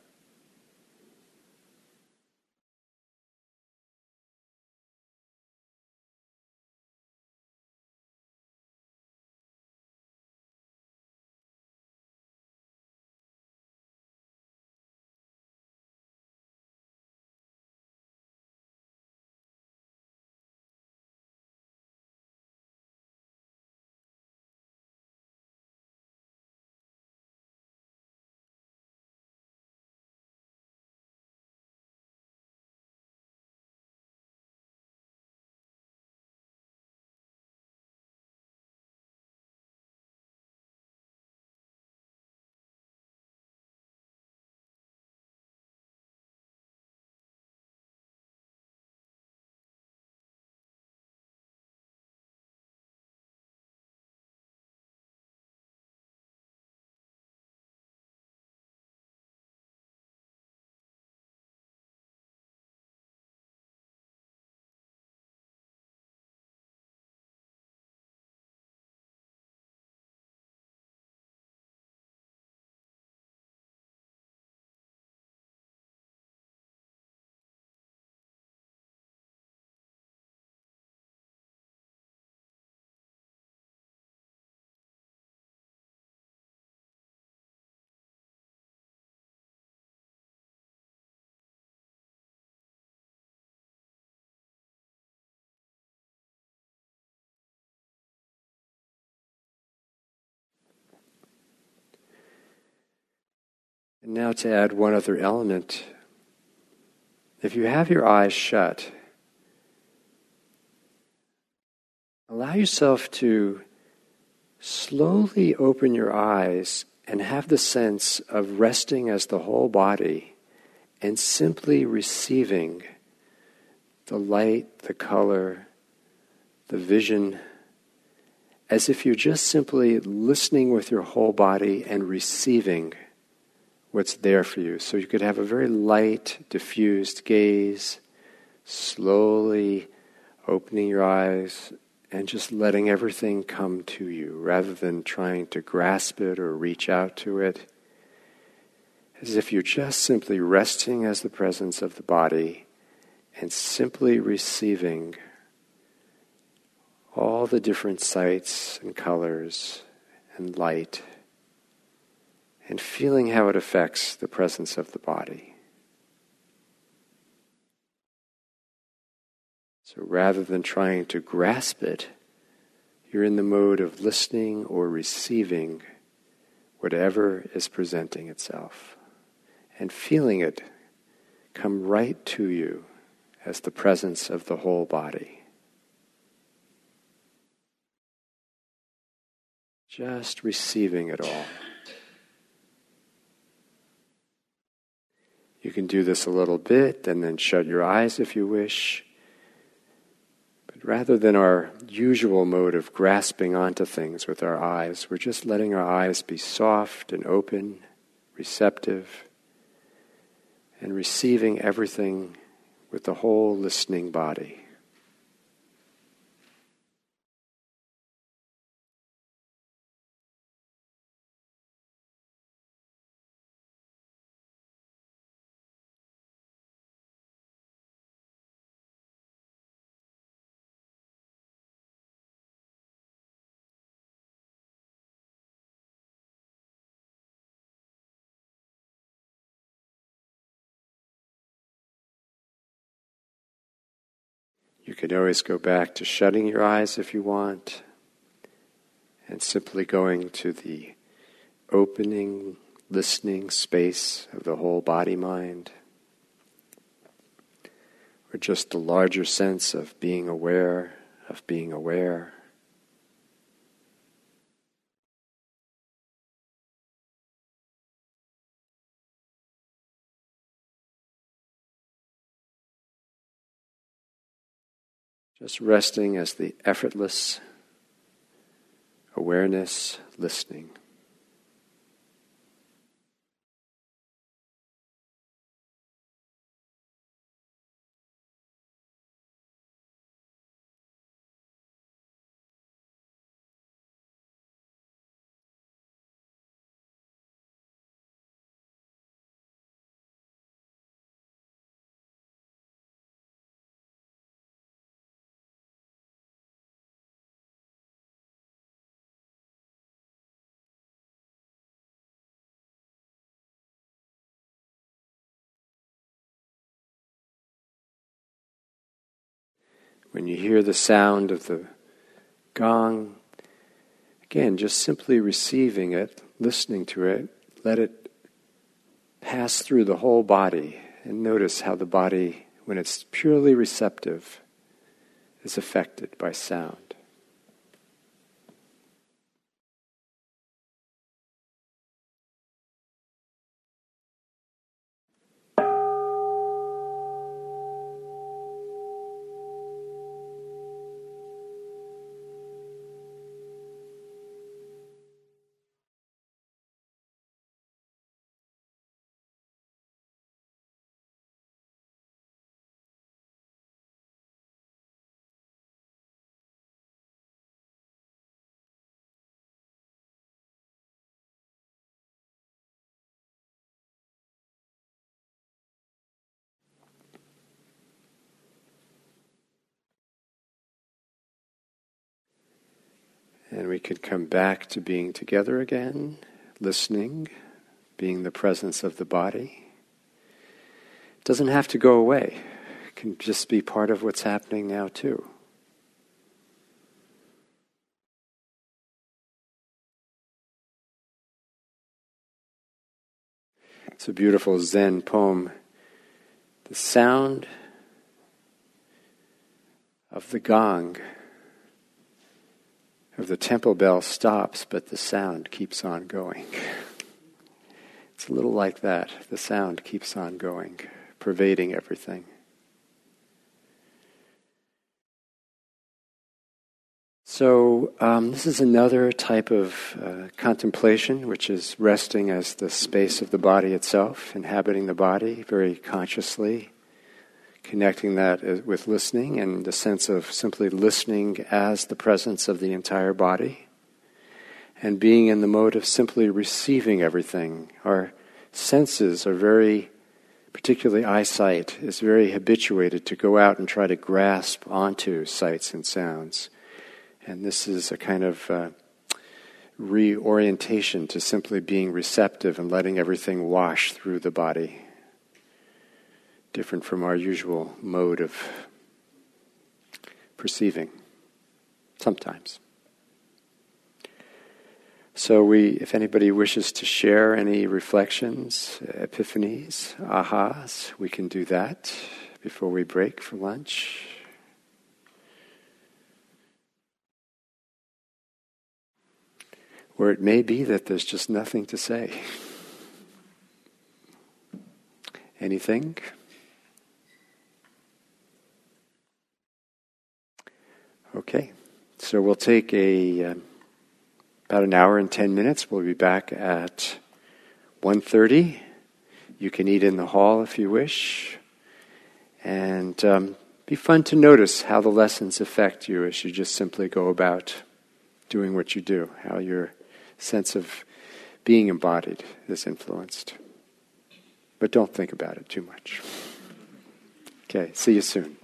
Now to add one other element, if you have your eyes shut, allow yourself to slowly open your eyes and have the sense of resting as the whole body and simply receiving the light, the color, the vision, as if you're just simply listening with your whole body and receiving what's there for you. So you could have a very light, diffused gaze, slowly opening your eyes and just letting everything come to you rather than trying to grasp it or reach out to it. As if you're just simply resting as the presence of the body and simply receiving all the different sights and colors and light and feeling how it affects the presence of the body. So rather than trying to grasp it, you're in the mode of listening or receiving whatever is presenting itself and feeling it come right to you as the presence of the whole body. Just receiving it all. You can do this a little bit and then shut your eyes if you wish. But rather than our usual mode of grasping onto things with our eyes, we're just letting our eyes be soft and open, receptive, and receiving everything with the whole listening body. You can always go back to shutting your eyes if you want, and simply going to the opening, listening space of the whole body-mind, or just the larger sense of being aware, of being aware. Just resting as the effortless awareness, listening. When you hear the sound of the gong, again, just simply receiving it, listening to it, let it pass through the whole body, and notice how the body, when it's purely receptive, is affected by sound. And we could come back to being together again, listening, being the presence of the body. It doesn't have to go away. It can just be part of what's happening now too. It's a beautiful Zen poem. The sound of the gong of the temple bell stops, but the sound keeps on going. It's a little like that. The sound keeps on going, pervading everything. So um, this is another type of uh, contemplation, which is resting as the space of the body itself, inhabiting the body very consciously, connecting that with listening and the sense of simply listening as the presence of the entire body, and being in the mode of simply receiving everything. Our senses are very, particularly eyesight, is very habituated to go out and try to grasp onto sights and sounds. And this is a kind of uh, reorientation to simply being receptive and letting everything wash through the body. Different from our usual mode of perceiving, sometimes. So we, if anybody wishes to share any reflections, epiphanies, ahas, we can do that before we break for lunch. Or it may be that there's just nothing to say. Anything? Okay, so we'll take a uh, about an hour and ten minutes. We'll be back at one thirty. You can eat in the hall if you wish. And um, be fun to notice how the lessons affect you as you just simply go about doing what you do, how your sense of being embodied is influenced. But don't think about it too much. Okay, see you soon.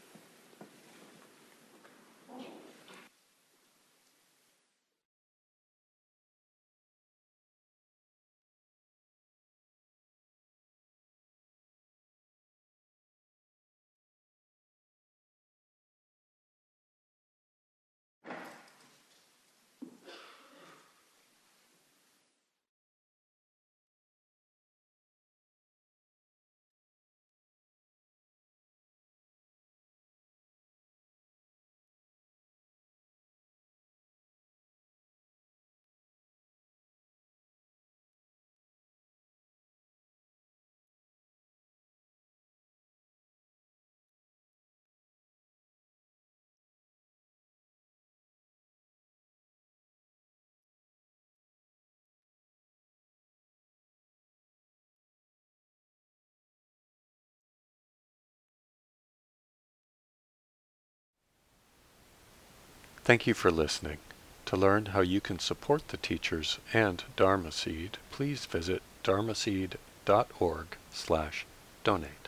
Thank you for listening. To learn how you can support the teachers and Dharma Seed, please visit dharmaseed dot org slash donate.